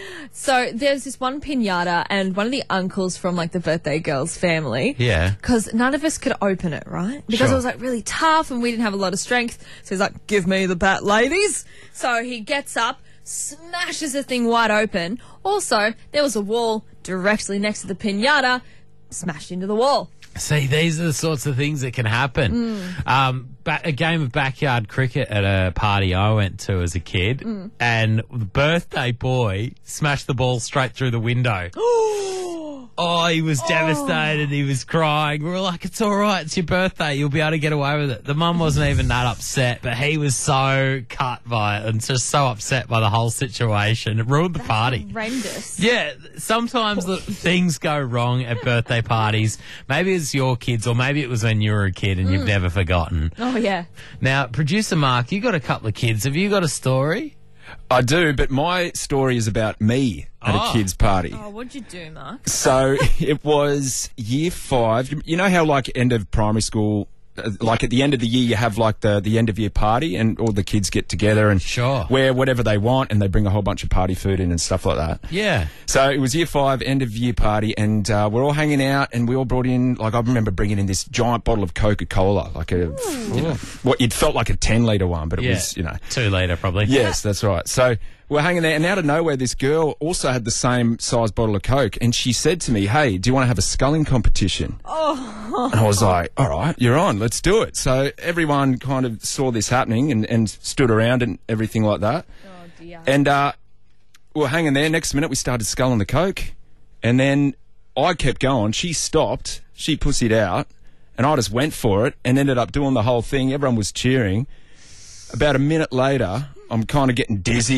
[SPEAKER 4] So there's this one piñata, and one of the uncles from like the birthday girl's family.
[SPEAKER 3] Yeah.
[SPEAKER 4] Because none of us could open it, right? Because
[SPEAKER 3] Sure.
[SPEAKER 4] it was like really tough, and we didn't have a lot of strength. So he's like, "Give me the bat, ladies." So he gets up, smashes the thing wide open. Also, there was a wall directly next to the piñata, smashed into the wall.
[SPEAKER 3] See, these are the sorts of things that can happen. Mm. Um, ba- a game of backyard cricket at a party I went to as a kid, mm. and the birthday boy smashed the ball straight through the window. Oh, he was devastated. He was crying. We were like, it's all right. It's your birthday. You'll be able to get away with it. The mum wasn't even that upset, but he was so cut by it and just so upset by the whole situation. It ruined the
[SPEAKER 4] That's
[SPEAKER 3] party.
[SPEAKER 4] Horrendous.
[SPEAKER 3] Yeah, sometimes the things go wrong at birthday parties. Maybe it's your kids, or maybe it was when you were a kid and mm. you've never forgotten.
[SPEAKER 4] Oh, yeah.
[SPEAKER 3] Now, producer Mark, you got a couple of kids. Have you got a story?
[SPEAKER 5] I do, but my story is about me at
[SPEAKER 3] Oh.
[SPEAKER 5] a kid's party.
[SPEAKER 4] Oh, what'd you do, Mark?
[SPEAKER 5] So it was year five. You- You know how, like, end of primary school, uh, like at the end of the year, you have like the, the end of year party, and all the kids get together and
[SPEAKER 3] Sure.
[SPEAKER 5] wear whatever they want, and they bring a whole bunch of party food in and stuff like that.
[SPEAKER 3] Yeah.
[SPEAKER 5] So it was year five, end of year party, and uh, we're all hanging out, and we all brought in, like, I remember bringing in this giant bottle of Coca-Cola, like a, you know, what it felt like a ten litre one, but it
[SPEAKER 3] Yeah.
[SPEAKER 5] was, you know.
[SPEAKER 3] Two later, probably.
[SPEAKER 5] Yes, that's right. So we're hanging there, and out of nowhere, this girl also had the same size bottle of Coke, and she said to me, "Hey, do you want to have a sculling competition?" Oh. And I was like, all right, you're on, let's do it. So everyone kind of saw this happening and, and stood around and everything like that.
[SPEAKER 4] Oh, dear.
[SPEAKER 5] And uh, we were hanging there. Next minute, we started sculling the Coke, and then I kept going. She stopped. She pussied out, and I just went for it and ended up doing the whole thing. Everyone was cheering. About a minute later, I'm kind of getting dizzy.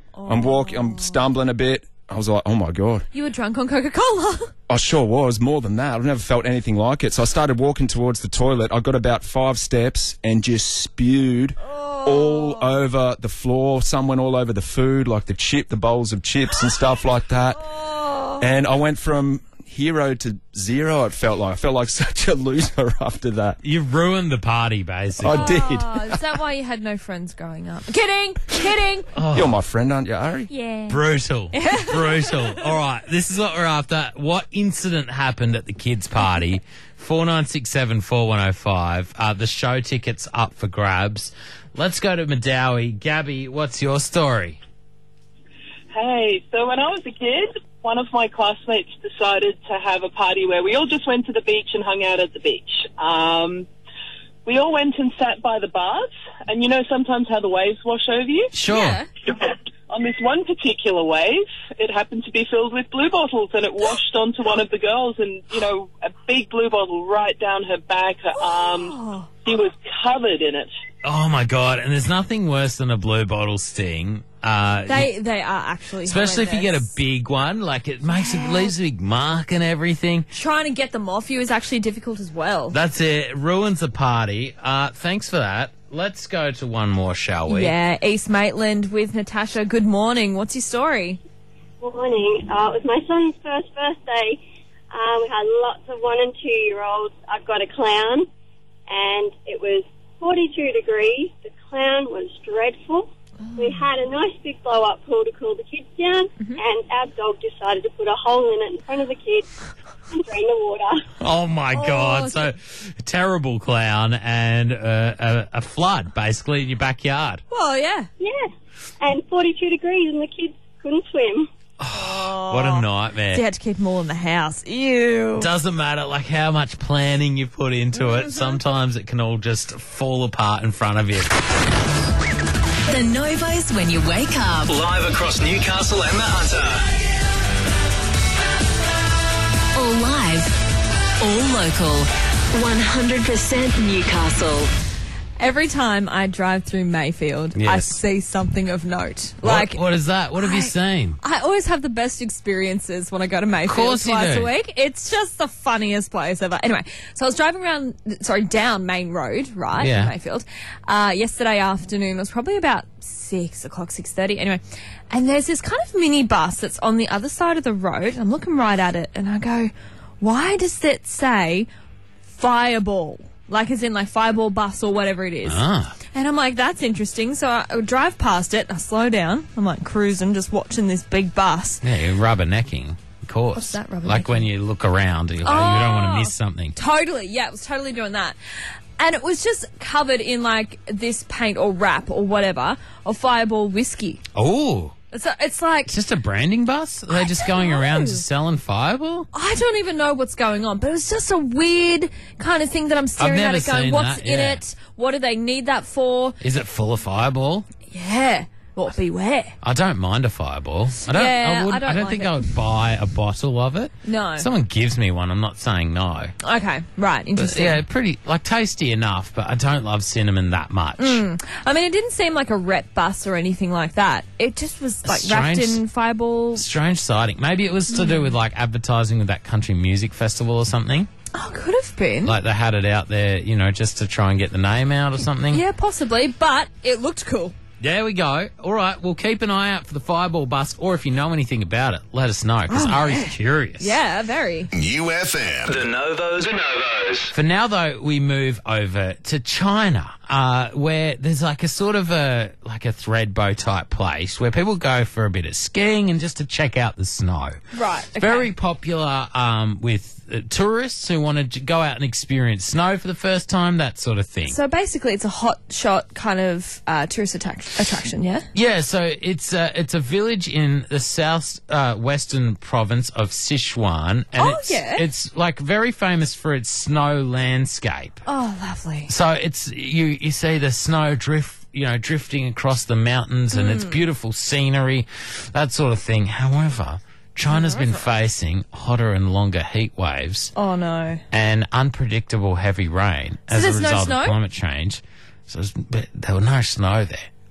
[SPEAKER 5] I'm walking, I'm stumbling a bit. I was like, oh my God.
[SPEAKER 4] You were drunk on Coca-Cola.
[SPEAKER 5] I sure was, more than that. I've never felt anything like it. So I started walking towards the toilet. I got about five steps and just spewed oh. all over the floor. Some went all over the food, like the chip, the bowls of chips and stuff like that. Oh. And I went from hero to zero, it felt like. I felt like such a loser after that.
[SPEAKER 3] You ruined the party, basically.
[SPEAKER 5] I did.
[SPEAKER 4] Oh, is that why you had no friends growing up? Kidding! Kidding!
[SPEAKER 3] Oh.
[SPEAKER 5] You're my friend, aren't you, Ari?
[SPEAKER 4] Yeah.
[SPEAKER 3] Brutal. Brutal. All right, this is what we're after. What incident happened at the kids' party? four nine six seven, four one oh five. Uh, the show tickets up for grabs. Let's go to Madawi. Gabby, what's your story?
[SPEAKER 9] Hey, so when I was a kid, one of my classmates decided to have a party where we all just went to the beach and hung out at the beach. Um, we all went and sat by the bars, and you know sometimes how the waves wash over you?
[SPEAKER 3] Sure.
[SPEAKER 4] Yeah.
[SPEAKER 9] On this one particular wave, it happened to be filled with blue bottles, and it washed onto one of the girls, and, you know, a big blue bottle right down her back, her arms. She was covered in it.
[SPEAKER 3] Oh, my God. And there's nothing worse than a blue bottle sting. Uh,
[SPEAKER 4] They they are actually
[SPEAKER 3] especially if you get a
[SPEAKER 4] horrendous.
[SPEAKER 3] big one. Like, it makes it leaves a big mark and everything.
[SPEAKER 4] Trying to get them off you is actually difficult as well.
[SPEAKER 3] That's it. It ruins the party. Uh, thanks for that. Let's go to one more, shall we?
[SPEAKER 4] Yeah, East Maitland with Natasha. Good morning. What's your story?
[SPEAKER 10] Morning. Uh, it was my son's first birthday. Uh, we had lots of one and two year olds. I've got a clown, and it was forty-two degrees. The clown was dreadful. Oh. We had a nice big blow up pool to cool the kids down, mm-hmm. and our dog decided to put a hole in it in front of the kids and drain the water.
[SPEAKER 3] Oh my
[SPEAKER 4] Oh,
[SPEAKER 3] God! So, a terrible clown and uh, a, a flood basically in your backyard.
[SPEAKER 4] Well, yeah.
[SPEAKER 10] Yeah, and forty-two degrees, and the kids couldn't swim.
[SPEAKER 3] What a nightmare!
[SPEAKER 4] So you had to keep them all in the house. Ew.
[SPEAKER 3] Doesn't matter like how much planning you put into it. Sometimes it can all just fall apart in front of you.
[SPEAKER 1] The Novos when you wake up.
[SPEAKER 2] Live across Newcastle and the Hunter.
[SPEAKER 1] All live, all local. one hundred percent Newcastle.
[SPEAKER 4] Every time I drive through Mayfield, I
[SPEAKER 3] Yes.
[SPEAKER 4] see something of note.
[SPEAKER 3] What-
[SPEAKER 4] Like,
[SPEAKER 3] what is that? What have you
[SPEAKER 4] I-
[SPEAKER 3] seen?
[SPEAKER 4] I always have the best experiences when I go to Mayfield
[SPEAKER 3] course you
[SPEAKER 4] twice
[SPEAKER 3] do.
[SPEAKER 4] a week. It's just the funniest place ever. Anyway, so I was driving around, sorry, down Main Road, right,
[SPEAKER 3] Yeah.
[SPEAKER 4] in Mayfield, uh, yesterday afternoon. It was probably about six o'clock, six thirty. Anyway, and there's this kind of mini bus that's on the other side of the road. I'm looking right at it, and I go, why does it say Fireball? Like, as in, like, Fireball bus or whatever it is.
[SPEAKER 3] Ah.
[SPEAKER 4] And I'm like, that's interesting. So I, I drive past it. I slow down. I'm like cruising, just watching this big bus.
[SPEAKER 3] Yeah, you're rubbernecking, of course.
[SPEAKER 4] What's that, rubbernecking?
[SPEAKER 3] Like when you look around, you're like, you don't want to miss something.
[SPEAKER 4] Totally. Yeah, it was totally doing that. And it was just covered in, like, this paint or wrap or whatever of Fireball whiskey.
[SPEAKER 3] Oh,
[SPEAKER 4] It's, it's like,
[SPEAKER 3] it's just a branding bus? Are they
[SPEAKER 4] I
[SPEAKER 3] just
[SPEAKER 4] don't
[SPEAKER 3] going around
[SPEAKER 4] know.
[SPEAKER 3] just selling Fireball?
[SPEAKER 4] I don't even know what's going on, but it was just a weird kind of thing that I'm staring
[SPEAKER 3] never
[SPEAKER 4] at it going,
[SPEAKER 3] seen
[SPEAKER 4] what's
[SPEAKER 3] that,
[SPEAKER 4] in
[SPEAKER 3] yeah.
[SPEAKER 4] it? What do they need that for?
[SPEAKER 3] Is it full of Fireball?
[SPEAKER 4] Yeah. Well, beware.
[SPEAKER 3] I don't mind a Fireball. I don't.
[SPEAKER 4] Yeah,
[SPEAKER 3] I, would,
[SPEAKER 4] I don't
[SPEAKER 3] I don't
[SPEAKER 4] like
[SPEAKER 3] think
[SPEAKER 4] it.
[SPEAKER 3] I would buy a bottle of it.
[SPEAKER 4] No.
[SPEAKER 3] If someone gives me one, I'm not saying no.
[SPEAKER 4] Okay, right,
[SPEAKER 3] But
[SPEAKER 4] interesting.
[SPEAKER 3] yeah, pretty like tasty enough, but I don't love cinnamon that much.
[SPEAKER 4] Mm. I mean, it didn't seem like a rep bus or anything like that. It just was like wrapped
[SPEAKER 3] Strange-
[SPEAKER 4] in Fireball.
[SPEAKER 3] Strange sighting. Maybe it was to do with like advertising with that country music festival or something.
[SPEAKER 4] Oh, could have been.
[SPEAKER 3] Like they had it out there, you know, just to try and get the name out or something.
[SPEAKER 4] Yeah, possibly, but it looked cool.
[SPEAKER 3] There we go. All right, we'll keep an eye out for the Fireball bus, or if you know anything about it, let us know, because
[SPEAKER 4] Oh,
[SPEAKER 3] Ari's
[SPEAKER 4] yeah.
[SPEAKER 3] curious.
[SPEAKER 4] Yeah, very.
[SPEAKER 11] U F M.
[SPEAKER 2] The Novos. The Novos.
[SPEAKER 3] For now, though, we move over to China, uh, where there's like a sort of a like a Threadbow type place where people go for a bit of skiing and just to check out the snow.
[SPEAKER 4] Right. Okay.
[SPEAKER 3] Very popular um, with uh, tourists who want to go out and experience snow for the first time, that sort of thing.
[SPEAKER 4] So basically, it's a hot shot kind of uh, tourist attack- attraction, yeah?
[SPEAKER 3] Yeah, so it's a, it's a village in the south uh, western province of Sichuan, and
[SPEAKER 4] Oh,
[SPEAKER 3] it's,
[SPEAKER 4] yeah.
[SPEAKER 3] it's like very famous for its snow landscape.
[SPEAKER 4] Oh, lovely.
[SPEAKER 3] So it's you you see the snow drift, you know, drifting across the mountains, and it's beautiful scenery, that sort of thing. However, China's been facing hotter and longer heat waves
[SPEAKER 4] Oh, no.
[SPEAKER 3] and unpredictable heavy rain as a
[SPEAKER 4] there's no
[SPEAKER 3] result
[SPEAKER 4] snow?
[SPEAKER 3] of climate change. So there's- but there was no snow there.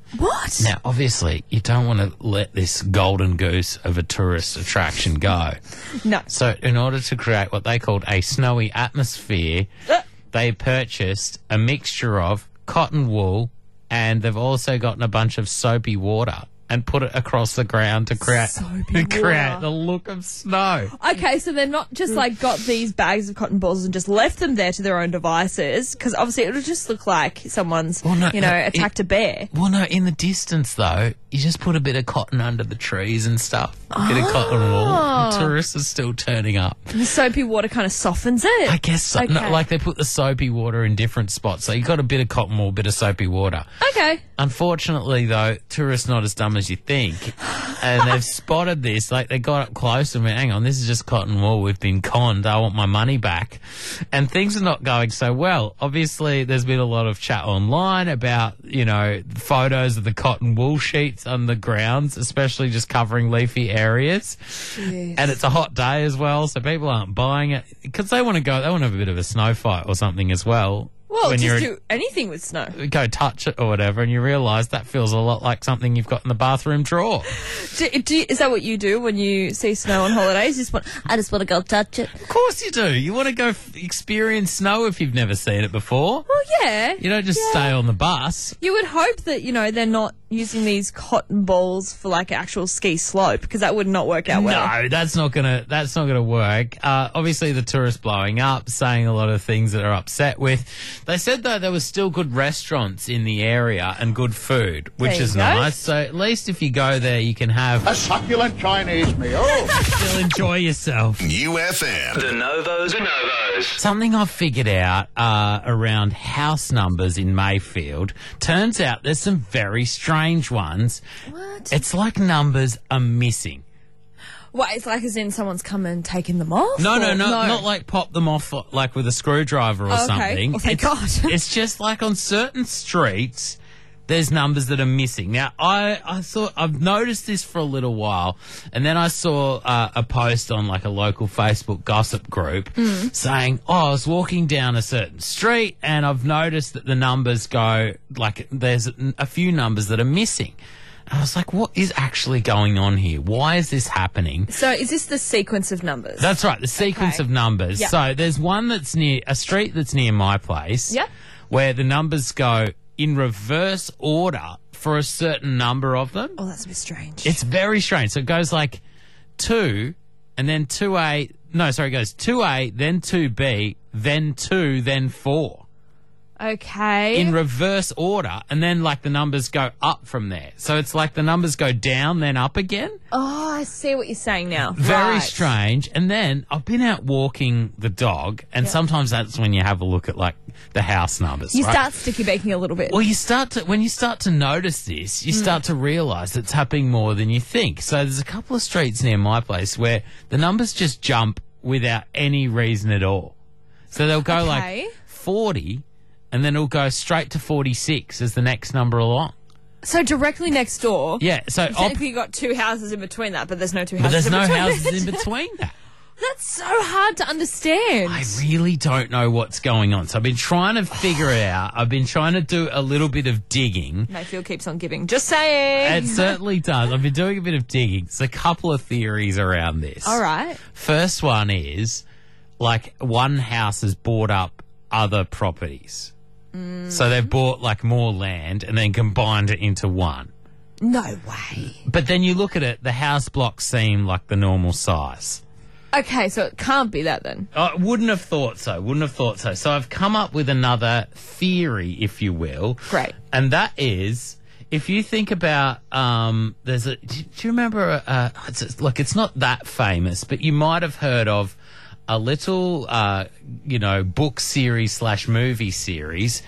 [SPEAKER 4] What?
[SPEAKER 3] Now, obviously, you don't want to let this golden goose of a tourist attraction go.
[SPEAKER 4] No.
[SPEAKER 3] So, in order to create what they called a snowy atmosphere,
[SPEAKER 4] Uh.
[SPEAKER 3] they purchased a mixture of cotton wool, and they've also gotten a bunch of soapy water and put it across the ground to create,
[SPEAKER 4] Soapy
[SPEAKER 3] create
[SPEAKER 4] water.
[SPEAKER 3] the look of snow.
[SPEAKER 4] Okay, so they're not just like got these bags of cotton balls and just left them there to their own devices, because obviously it would just look like someone's,
[SPEAKER 3] Well, no,
[SPEAKER 4] you know,
[SPEAKER 3] no, it-
[SPEAKER 4] attacked a bear.
[SPEAKER 3] Well, no, in the distance, though, you just put a bit of cotton under the trees and stuff. A bit of cotton wool.
[SPEAKER 4] Oh.
[SPEAKER 3] And tourists are still turning up.
[SPEAKER 4] The soapy water kind of softens it.
[SPEAKER 3] I guess so. No,
[SPEAKER 4] Okay.
[SPEAKER 3] like they put the soapy water in different spots. So you got a bit of cotton wool, a bit of soapy water.
[SPEAKER 4] Okay.
[SPEAKER 3] Unfortunately, though, tourists not as dumb as you think. And they've spotted this. Like, they got up close and went, hang on, this is just cotton wool. We've been conned. I want my money back. And things are not going so well. Obviously, there's been a lot of chat online about, you know, photos of the cotton wool sheets on the grounds, especially just covering leafy areas.
[SPEAKER 4] Yes.
[SPEAKER 3] And it's a hot day as well, so people aren't buying it because they want to go, they want to have a bit of a snow fight or something as well.
[SPEAKER 4] Well,
[SPEAKER 3] when
[SPEAKER 4] just
[SPEAKER 3] you're-
[SPEAKER 4] do anything with snow.
[SPEAKER 3] go touch it or whatever, and you realise that feels a lot like something you've got in the bathroom drawer.
[SPEAKER 4] Do, do, is that what you do when you see snow on holidays? You just want, I just want to go touch it.
[SPEAKER 3] Of course you do. You want to go f- experience snow if you've never seen it before.
[SPEAKER 4] Well, yeah.
[SPEAKER 3] You don't just
[SPEAKER 4] Yeah.
[SPEAKER 3] stay on the bus.
[SPEAKER 4] You would hope that, you know, they're not using these cotton balls for like actual ski slope, because that would not work out well.
[SPEAKER 3] No, that's not gonna. That's not gonna work. Uh, obviously, the tourists blowing up, saying a lot of things that are upset with. They said though there was still good restaurants in the area and good food, which
[SPEAKER 4] There
[SPEAKER 3] is
[SPEAKER 4] you go.
[SPEAKER 3] nice. So at least if you go there, you can have
[SPEAKER 11] A succulent Chinese meal.
[SPEAKER 3] still enjoy yourself.
[SPEAKER 12] New F M.
[SPEAKER 2] The Novos. The Novos.
[SPEAKER 3] Something I've figured out uh, around house numbers in Mayfield. Turns out there's some very strange ones.
[SPEAKER 4] What?
[SPEAKER 3] It's like numbers are missing.
[SPEAKER 4] What, it's like as in someone's come and taken them off?
[SPEAKER 3] No, no,
[SPEAKER 4] Or-
[SPEAKER 3] no, not like pop them off like with a screwdriver or
[SPEAKER 4] Oh, okay.
[SPEAKER 3] something.
[SPEAKER 4] Well, thank
[SPEAKER 3] it's,
[SPEAKER 4] God.
[SPEAKER 3] It's just like on certain streets, there's numbers that are missing. Now, I, I thought, I've noticed this for a little while, and then I saw uh, a post on like a local Facebook gossip group
[SPEAKER 4] Mm.
[SPEAKER 3] saying, oh, I was walking down a certain street and I've noticed that the numbers go, like, there's a few numbers that are missing. I was like, what is actually going on here? Why is this happening?
[SPEAKER 4] So is this the sequence of numbers?
[SPEAKER 3] That's right, the sequence
[SPEAKER 4] Okay.
[SPEAKER 3] of numbers.
[SPEAKER 4] Yeah.
[SPEAKER 3] So there's one that's near a street that's near my place.
[SPEAKER 4] Yeah.
[SPEAKER 3] Where the numbers go in reverse order for a certain number of them.
[SPEAKER 4] Oh, that's a bit strange.
[SPEAKER 3] It's very strange. So it goes like two, and then two A. No, sorry, it goes two A, then two B, then two, then four.
[SPEAKER 4] Okay.
[SPEAKER 3] In reverse order, and then like the numbers go up from there. So it's like the numbers go down, then up again.
[SPEAKER 4] Oh, I see what you're saying now.
[SPEAKER 3] Very
[SPEAKER 4] Right.
[SPEAKER 3] strange. And then I've been out walking the dog, and
[SPEAKER 4] Yeah.
[SPEAKER 3] sometimes that's when you have a look at like the house numbers.
[SPEAKER 4] You
[SPEAKER 3] right?
[SPEAKER 4] start sticky baking a little bit.
[SPEAKER 3] Well, you start to when you start to notice this, you
[SPEAKER 4] Mm.
[SPEAKER 3] start to realise it's happening more than you think. So there's a couple of streets near my place where the numbers just jump without any reason at all. So they'll go
[SPEAKER 4] Okay.
[SPEAKER 3] like forty, and then it'll go straight to forty-six as the next number along.
[SPEAKER 4] So directly next door.
[SPEAKER 3] Yeah. So op-
[SPEAKER 4] Technically, you got two houses in between that, but there's no two
[SPEAKER 3] but
[SPEAKER 4] houses.
[SPEAKER 3] there's no
[SPEAKER 4] in between
[SPEAKER 3] houses
[SPEAKER 4] it.
[SPEAKER 3] in between that.
[SPEAKER 4] That's so hard to understand.
[SPEAKER 3] I really don't know what's going on. So I've been trying to figure it out. I've been trying to do a little bit of digging.
[SPEAKER 4] Mayfield keeps on giving. Just saying.
[SPEAKER 3] It certainly does. I've been doing a bit of digging. There's a couple of theories around this.
[SPEAKER 4] All right.
[SPEAKER 3] First one is like one house has bought up other properties.
[SPEAKER 4] Mm.
[SPEAKER 3] So they've bought like more land and then combined it into one.
[SPEAKER 4] No way.
[SPEAKER 3] But then you look at it, the house blocks seem like the normal size.
[SPEAKER 4] Okay, so it can't be that then.
[SPEAKER 3] I wouldn't have thought so. Wouldn't have thought so. So I've come up with another theory, if you will.
[SPEAKER 4] Great.
[SPEAKER 3] And that is, if you think about, um, there's a. Do, do you remember? Uh, it's, it's- look, it's not that famous, but you might have heard of a little, uh, you know, book series slash movie series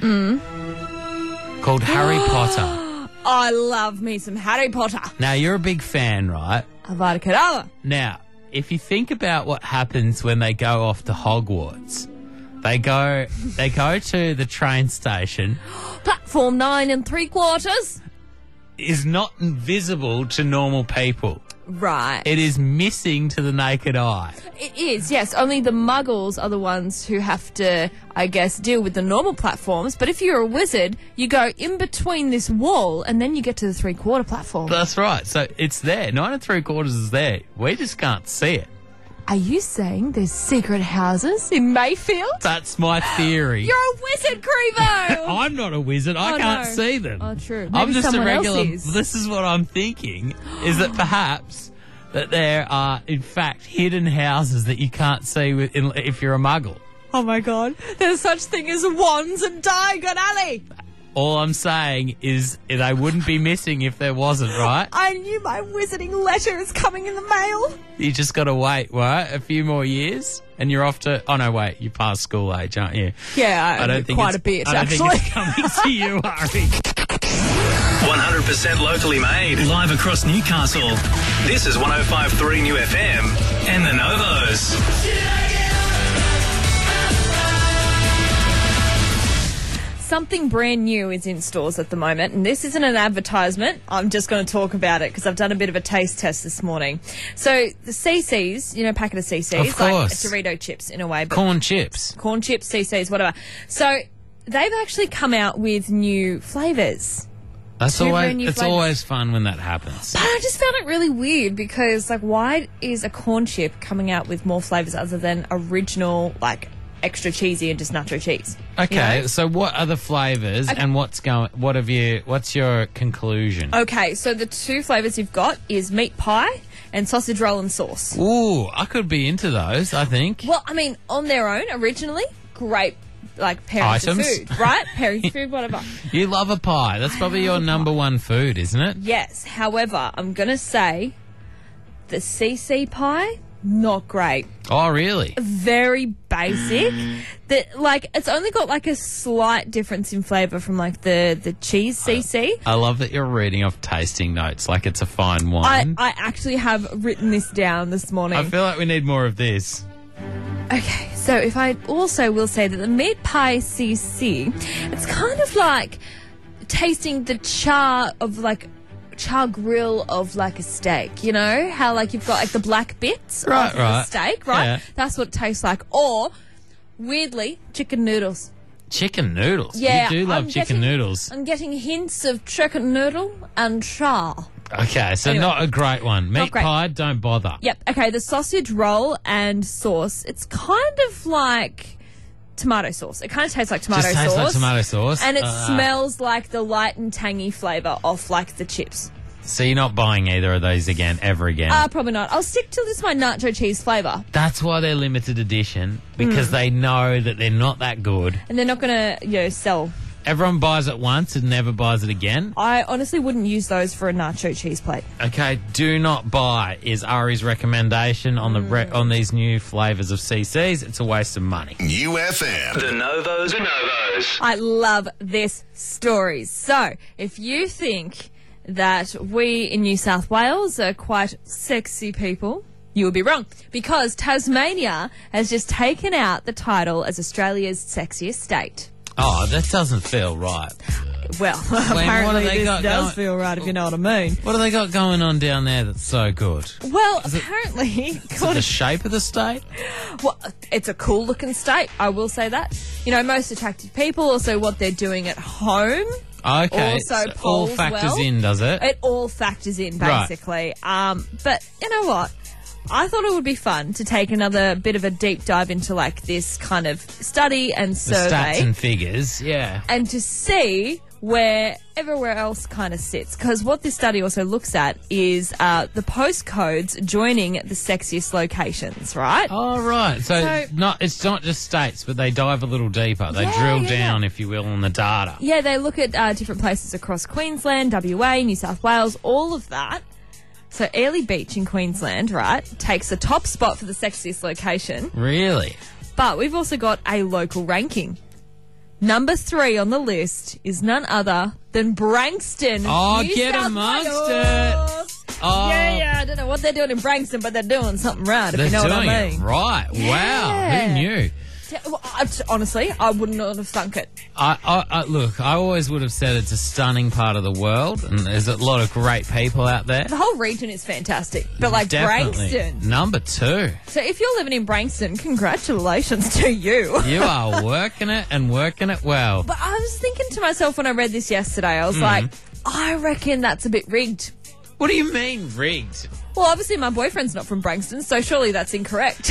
[SPEAKER 3] called Harry Potter.
[SPEAKER 4] I love me some Harry Potter.
[SPEAKER 3] Now you're a big fan, right?
[SPEAKER 4] Avada Kedavra.
[SPEAKER 3] Now, if you think about what happens when they go off to Hogwarts, they go they go to the train station,
[SPEAKER 4] Platform nine and three quarters.
[SPEAKER 3] is not invisible to normal people.
[SPEAKER 4] Right.
[SPEAKER 3] It is missing to the naked eye.
[SPEAKER 4] It is, yes. Only the muggles are the ones who have to, I guess, deal with the normal platforms. But if you're a wizard, you go in between this wall and then you get to the three-quarter platform.
[SPEAKER 3] That's right. So it's there. Nine and three quarters is there. We just can't see it.
[SPEAKER 4] Are you saying there's secret houses in Mayfield?
[SPEAKER 3] That's my theory.
[SPEAKER 4] You're a wizard, Crevo!
[SPEAKER 3] I'm not a wizard. I
[SPEAKER 4] Oh,
[SPEAKER 3] can't
[SPEAKER 4] no.
[SPEAKER 3] see them.
[SPEAKER 4] Oh, true.
[SPEAKER 3] I'm
[SPEAKER 4] Maybe
[SPEAKER 3] just a
[SPEAKER 4] someone else
[SPEAKER 3] regular.
[SPEAKER 4] is.
[SPEAKER 3] This is what I'm thinking: is that perhaps that there are, in fact, hidden houses that you can't see with, in, if you're a muggle.
[SPEAKER 4] Oh my god, there's such thing as wands and Diagon Alley!
[SPEAKER 3] All I'm saying is they wouldn't be missing if there wasn't, right?
[SPEAKER 4] I knew my wizarding letter is coming in the mail.
[SPEAKER 3] You just got to wait, right? A few more years, and you're off to. Oh no, wait, you're past school age, aren't you?
[SPEAKER 4] Yeah,
[SPEAKER 3] I don't think
[SPEAKER 4] quite
[SPEAKER 3] it's,
[SPEAKER 4] a bit,
[SPEAKER 3] I don't
[SPEAKER 4] actually.
[SPEAKER 3] think it's coming to you, Ari.
[SPEAKER 2] one hundred percent locally made, live across Newcastle. This is one oh five point three New F M and the Novos.
[SPEAKER 4] Something brand new is in stores at the moment, and this isn't an advertisement. I'm just going to talk about it because I've done a bit of a taste test this morning. So the C Cs, you know, packet of C Cs,
[SPEAKER 3] Of course.
[SPEAKER 4] like Dorito chips in a way, but
[SPEAKER 3] Corn chips.
[SPEAKER 4] corn chips, C Cs, whatever. So they've actually come out with new flavours.
[SPEAKER 3] That's
[SPEAKER 4] Two
[SPEAKER 3] always.
[SPEAKER 4] brand new
[SPEAKER 3] It's
[SPEAKER 4] flavours.
[SPEAKER 3] always fun when that happens.
[SPEAKER 4] But I just found it really weird because, like, why is a corn chip coming out with more flavours other than original, like, extra cheesy and just nacho cheese?
[SPEAKER 3] Okay,
[SPEAKER 4] You know?
[SPEAKER 3] so what are the flavours
[SPEAKER 4] Okay.
[SPEAKER 3] and what's going? What have you? What's your conclusion?
[SPEAKER 4] Okay, so the two flavours you've got is meat pie and sausage roll and sauce.
[SPEAKER 3] Ooh, I could be into those. I think.
[SPEAKER 4] Well, I mean, on their own, originally, great, like, pairings of
[SPEAKER 3] Items.
[SPEAKER 4] food, right? Pairings of food, whatever.
[SPEAKER 3] You love a pie. That's probably your number one food, isn't it?
[SPEAKER 4] Yes, however, I'm going to say the C C pie, not great.
[SPEAKER 3] Oh, really?
[SPEAKER 4] Very basic. That, like, it's only got, like, a slight difference in flavour from, like, the, the cheese C C.
[SPEAKER 3] I love that you're reading off tasting notes like it's a fine
[SPEAKER 4] I,
[SPEAKER 3] wine.
[SPEAKER 4] I actually have written this down this morning.
[SPEAKER 3] I feel like we need more of this.
[SPEAKER 4] Okay, so if I also will say that the meat pie C C, it's kind of like tasting the char of like char grill of like a steak, you know? How like you've got like the black bits
[SPEAKER 3] Right,
[SPEAKER 4] of
[SPEAKER 3] right.
[SPEAKER 4] the steak, right?
[SPEAKER 3] Yeah.
[SPEAKER 4] That's what it tastes like. Or, weirdly, chicken noodles.
[SPEAKER 3] Chicken noodles.
[SPEAKER 4] Yeah,
[SPEAKER 3] You do love
[SPEAKER 4] I'm
[SPEAKER 3] chicken
[SPEAKER 4] getting-
[SPEAKER 3] noodles.
[SPEAKER 4] I'm getting hints of chicken noodle and char.
[SPEAKER 3] Okay, so
[SPEAKER 4] Anyway.
[SPEAKER 3] not a great one. Meat
[SPEAKER 4] great.
[SPEAKER 3] pie, don't bother.
[SPEAKER 4] Yep. Okay, the sausage roll and sauce, it's kind of like tomato sauce. It kind of tastes like tomato
[SPEAKER 3] Just tastes
[SPEAKER 4] sauce.
[SPEAKER 3] like tomato sauce.
[SPEAKER 4] And it
[SPEAKER 3] Uh,
[SPEAKER 4] smells like the light and tangy flavour off like the chips.
[SPEAKER 3] So you're not buying either of these again, ever again.
[SPEAKER 4] Uh, probably not. I'll stick to this my nacho cheese flavour.
[SPEAKER 3] That's why they're limited edition, because
[SPEAKER 4] Mm.
[SPEAKER 3] they know that they're not that good.
[SPEAKER 4] And they're not going to, you know, sell.
[SPEAKER 3] Everyone buys it once and never buys it again.
[SPEAKER 4] I honestly wouldn't use those for a nacho cheese plate.
[SPEAKER 3] Okay, do not buy is Ari's recommendation on the re-
[SPEAKER 4] Mm.
[SPEAKER 3] on these new flavours of C Cs. It's a waste of money.
[SPEAKER 12] New F M.
[SPEAKER 2] The Novos. The Novos.
[SPEAKER 4] I love this story. So, if you think that we in New South Wales are quite sexy people, you would be wrong. Because Tasmania has just taken out the title as Australia's sexiest state.
[SPEAKER 3] Oh, that doesn't feel right.
[SPEAKER 4] Well,
[SPEAKER 3] what have
[SPEAKER 4] apparently
[SPEAKER 3] they
[SPEAKER 4] this
[SPEAKER 3] got
[SPEAKER 4] does
[SPEAKER 3] going-
[SPEAKER 4] feel right, if you know what I mean.
[SPEAKER 3] What have they got going on down there that's so good?
[SPEAKER 4] Well, apparently,
[SPEAKER 3] Is it the shape of the state?
[SPEAKER 4] well, it's a cool looking state, I will say that. You know, most attractive people, also what they're doing at home.
[SPEAKER 3] Okay,
[SPEAKER 4] Also
[SPEAKER 3] so all
[SPEAKER 4] polls
[SPEAKER 3] factors
[SPEAKER 4] well.
[SPEAKER 3] in, does it?
[SPEAKER 4] It all factors in,
[SPEAKER 3] Right.
[SPEAKER 4] basically. Um, but you know what? I thought it would be fun to take another bit of a deep dive into like this kind of study and
[SPEAKER 3] The
[SPEAKER 4] survey,
[SPEAKER 3] stats and figures, yeah.
[SPEAKER 4] and to see where everywhere else kind of sits. Because what this study also looks at is uh, the postcodes joining the sexiest locations, right?
[SPEAKER 3] Oh, right. So,
[SPEAKER 4] So-
[SPEAKER 3] not it's not just states, but they dive a little deeper. They
[SPEAKER 4] Yeah,
[SPEAKER 3] drill
[SPEAKER 4] yeah,
[SPEAKER 3] down, if you will, on the data.
[SPEAKER 4] Yeah, they look at uh, different places across Queensland, W A, New South Wales, all of that. So Airlie Beach in Queensland, right, takes the top spot for the sexiest location.
[SPEAKER 3] Really?
[SPEAKER 4] But we've also got a local ranking. Number three on the list is none other than Branxton.
[SPEAKER 3] Oh,
[SPEAKER 4] New
[SPEAKER 3] get
[SPEAKER 4] South
[SPEAKER 3] amongst
[SPEAKER 4] Wales.
[SPEAKER 3] it. Oh,
[SPEAKER 4] Yeah, yeah, I don't know what they're doing in Branxton, but they're doing something right, if
[SPEAKER 3] they're
[SPEAKER 4] you know
[SPEAKER 3] doing
[SPEAKER 4] what I mean.
[SPEAKER 3] it right. Wow.
[SPEAKER 4] Yeah.
[SPEAKER 3] Who knew?
[SPEAKER 4] Yeah, well, I, honestly, I would not have thunk it.
[SPEAKER 3] I, I, I look, I always would have said it's a stunning part of the world, and there's a lot of great people out there.
[SPEAKER 4] The whole region is fantastic, but like
[SPEAKER 3] Definitely.
[SPEAKER 4] Branxton.
[SPEAKER 3] Number two.
[SPEAKER 4] So if you're living in Branxton, congratulations to you.
[SPEAKER 3] You are working it and working it well.
[SPEAKER 4] But I was thinking to myself when I read this yesterday, I was
[SPEAKER 3] Mm.
[SPEAKER 4] like, I reckon that's a bit rigged.
[SPEAKER 3] What do you mean rigged?
[SPEAKER 4] Well, obviously my boyfriend's not from Branxton, so surely that's incorrect.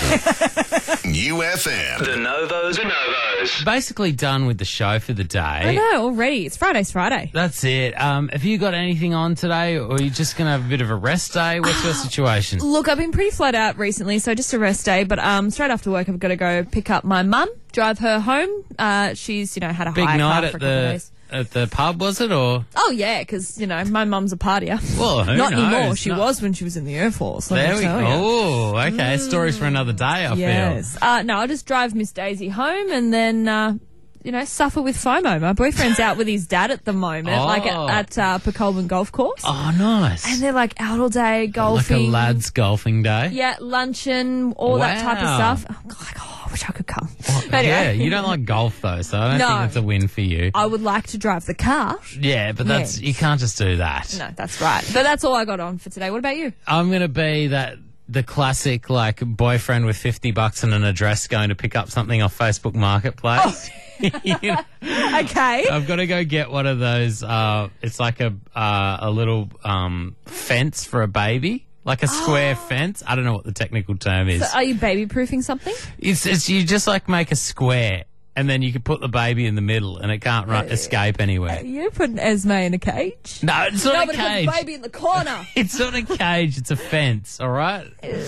[SPEAKER 12] U F M.
[SPEAKER 2] The Novos. The Novos.
[SPEAKER 3] Basically done with the show for the day.
[SPEAKER 4] I know, already. It's Friday's Friday.
[SPEAKER 3] That's it. Um, have you got anything on today, or are you just going to have a bit of a rest day? What's your situation?
[SPEAKER 4] Look, I've been pretty flat out recently, so just a rest day. But um, straight after work, I've got to go pick up my mum, drive her home. Uh, she's, you know, had a
[SPEAKER 3] Big
[SPEAKER 4] high
[SPEAKER 3] night
[SPEAKER 4] car
[SPEAKER 3] at
[SPEAKER 4] for a couple of
[SPEAKER 3] the
[SPEAKER 4] days.
[SPEAKER 3] at the pub, was it? Or
[SPEAKER 4] Oh, yeah, because, you know, my mum's a partier.
[SPEAKER 3] Well, who
[SPEAKER 4] Not
[SPEAKER 3] knows?
[SPEAKER 4] anymore. She
[SPEAKER 3] Not-
[SPEAKER 4] was when she was in the Air Force. let
[SPEAKER 3] there
[SPEAKER 4] me
[SPEAKER 3] we
[SPEAKER 4] tell
[SPEAKER 3] go.
[SPEAKER 4] ya.
[SPEAKER 3] Oh, okay. Stories for another day, I
[SPEAKER 4] Yes. Uh, no, I'll just drive Miss Daisy home and then, uh, you know, suffer with FOMO. My boyfriend's out with his dad at the moment,
[SPEAKER 3] Oh.
[SPEAKER 4] like at, at uh, Pecolman Golf Course.
[SPEAKER 3] feel. Oh, nice.
[SPEAKER 4] And they're like out all day
[SPEAKER 3] Like
[SPEAKER 4] golfing.
[SPEAKER 3] a lads golfing day.
[SPEAKER 4] Yeah, luncheon, all that type of
[SPEAKER 3] Wow.
[SPEAKER 4] stuff. I'm like, oh, I wish I could come. But anyway.
[SPEAKER 3] Yeah, you don't like golf though, so I don't
[SPEAKER 4] No.
[SPEAKER 3] think that's a win for you.
[SPEAKER 4] I would like to drive the car.
[SPEAKER 3] Yeah, but that's
[SPEAKER 4] Yes.
[SPEAKER 3] you can't just do that.
[SPEAKER 4] No, that's right. But that's all I got on for today. What about you?
[SPEAKER 3] I'm gonna be that the classic like boyfriend with fifty bucks and an address going to pick up something off Facebook Marketplace. You know,
[SPEAKER 4] Okay.
[SPEAKER 3] I've got to go get one of those. Uh, it's like a uh, a little um, fence for a baby, like a square fence. I don't know what the technical term is.
[SPEAKER 4] So are you baby proofing something?
[SPEAKER 3] It's, it's you just like make a square, and then you can put the baby in the middle, and it can't run, escape anywhere.
[SPEAKER 4] You're putting Esme in a cage?
[SPEAKER 3] No, it's not
[SPEAKER 4] No,
[SPEAKER 3] a
[SPEAKER 4] but it puts
[SPEAKER 3] cage.
[SPEAKER 4] baby in the corner.
[SPEAKER 3] It's not a cage. It's a fence. All right.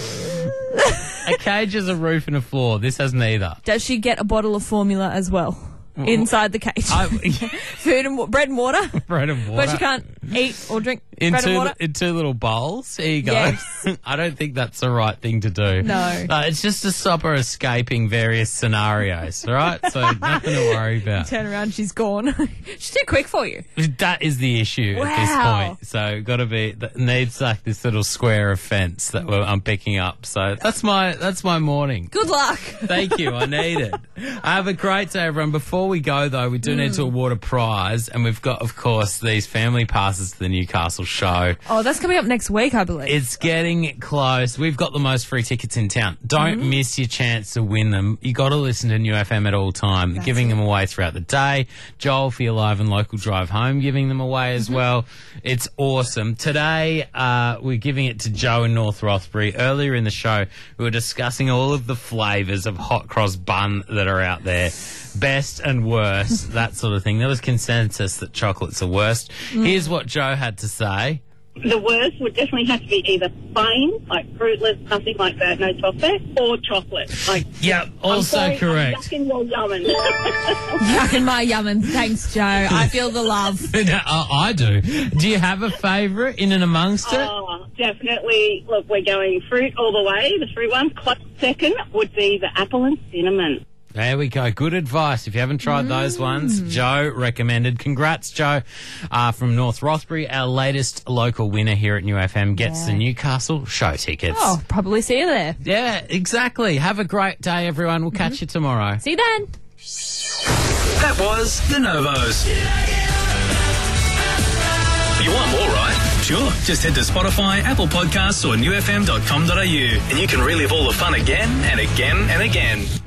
[SPEAKER 3] A cage has a roof and a floor. This has neither.
[SPEAKER 4] Does she get a bottle of formula as well? Inside the cage.
[SPEAKER 3] I,
[SPEAKER 4] Food and wa- bread and water?
[SPEAKER 3] bread and water.
[SPEAKER 4] But she can't eat or drink
[SPEAKER 3] in
[SPEAKER 4] bread
[SPEAKER 3] two,
[SPEAKER 4] and water?
[SPEAKER 3] in two little bowls. Here you go.
[SPEAKER 4] Yes.
[SPEAKER 3] I don't think that's the right thing to do.
[SPEAKER 4] No.
[SPEAKER 3] Uh, it's just to stop her escaping various scenarios, all right? So nothing to worry about.
[SPEAKER 4] Turn around, she's gone. She's too quick for you.
[SPEAKER 3] That is the issue at
[SPEAKER 4] Wow.
[SPEAKER 3] this point. So got to be, that needs like this little square of fence that we're, I'm picking up. So that's my, that's my morning.
[SPEAKER 4] Good luck.
[SPEAKER 3] Thank you. I need it. Have a great day, everyone. Before we go, though, we do need to award a prize, and we've got, of course, these family passes to the Newcastle show.
[SPEAKER 4] Oh, that's coming up next week, I believe.
[SPEAKER 3] It's getting close. We've got the most free tickets in town. Don't miss your chance to win them. You got to listen to New F M at all time. They're giving them away throughout the day. Joel for your live and local drive home, giving them away as well. It's awesome. Today, uh, we're giving it to Joe in North Rothbury. Earlier in the show, we were discussing all of the flavours of hot cross bun that are out there. Best and worst, that sort of thing. There was consensus that chocolate's the worst. Here's what Joe had to say.
[SPEAKER 6] The worst would definitely have to be either plain, like fruitless, nothing like that, no toffee, or chocolate. Like,
[SPEAKER 3] Yep,
[SPEAKER 6] I'm
[SPEAKER 3] also
[SPEAKER 6] sorry,
[SPEAKER 3] correct.
[SPEAKER 6] I'm yucking your yumming.
[SPEAKER 4] Yucking my yummin'. Thanks, Joe. I feel the love.
[SPEAKER 3] I, I do. Do you have a favourite in and amongst it?
[SPEAKER 6] Oh, definitely. Look, we're going fruit all the way. The fruit one. Close second would be the apple and cinnamon.
[SPEAKER 3] There we go. Good advice. If you haven't tried those ones, Joe recommended. Congrats, Joe, uh, from North Rothbury. Our latest local winner here at New F M gets
[SPEAKER 4] Yeah.
[SPEAKER 3] the Newcastle show tickets.
[SPEAKER 4] Oh, probably see you there.
[SPEAKER 3] Yeah, exactly. Have a great day, everyone. We'll catch you tomorrow.
[SPEAKER 4] See you then.
[SPEAKER 2] That was The Novos. You want more, right? Sure. Just head to Spotify, Apple Podcasts, or new f m dot com dot a u, and you can relive all the fun again and again and again.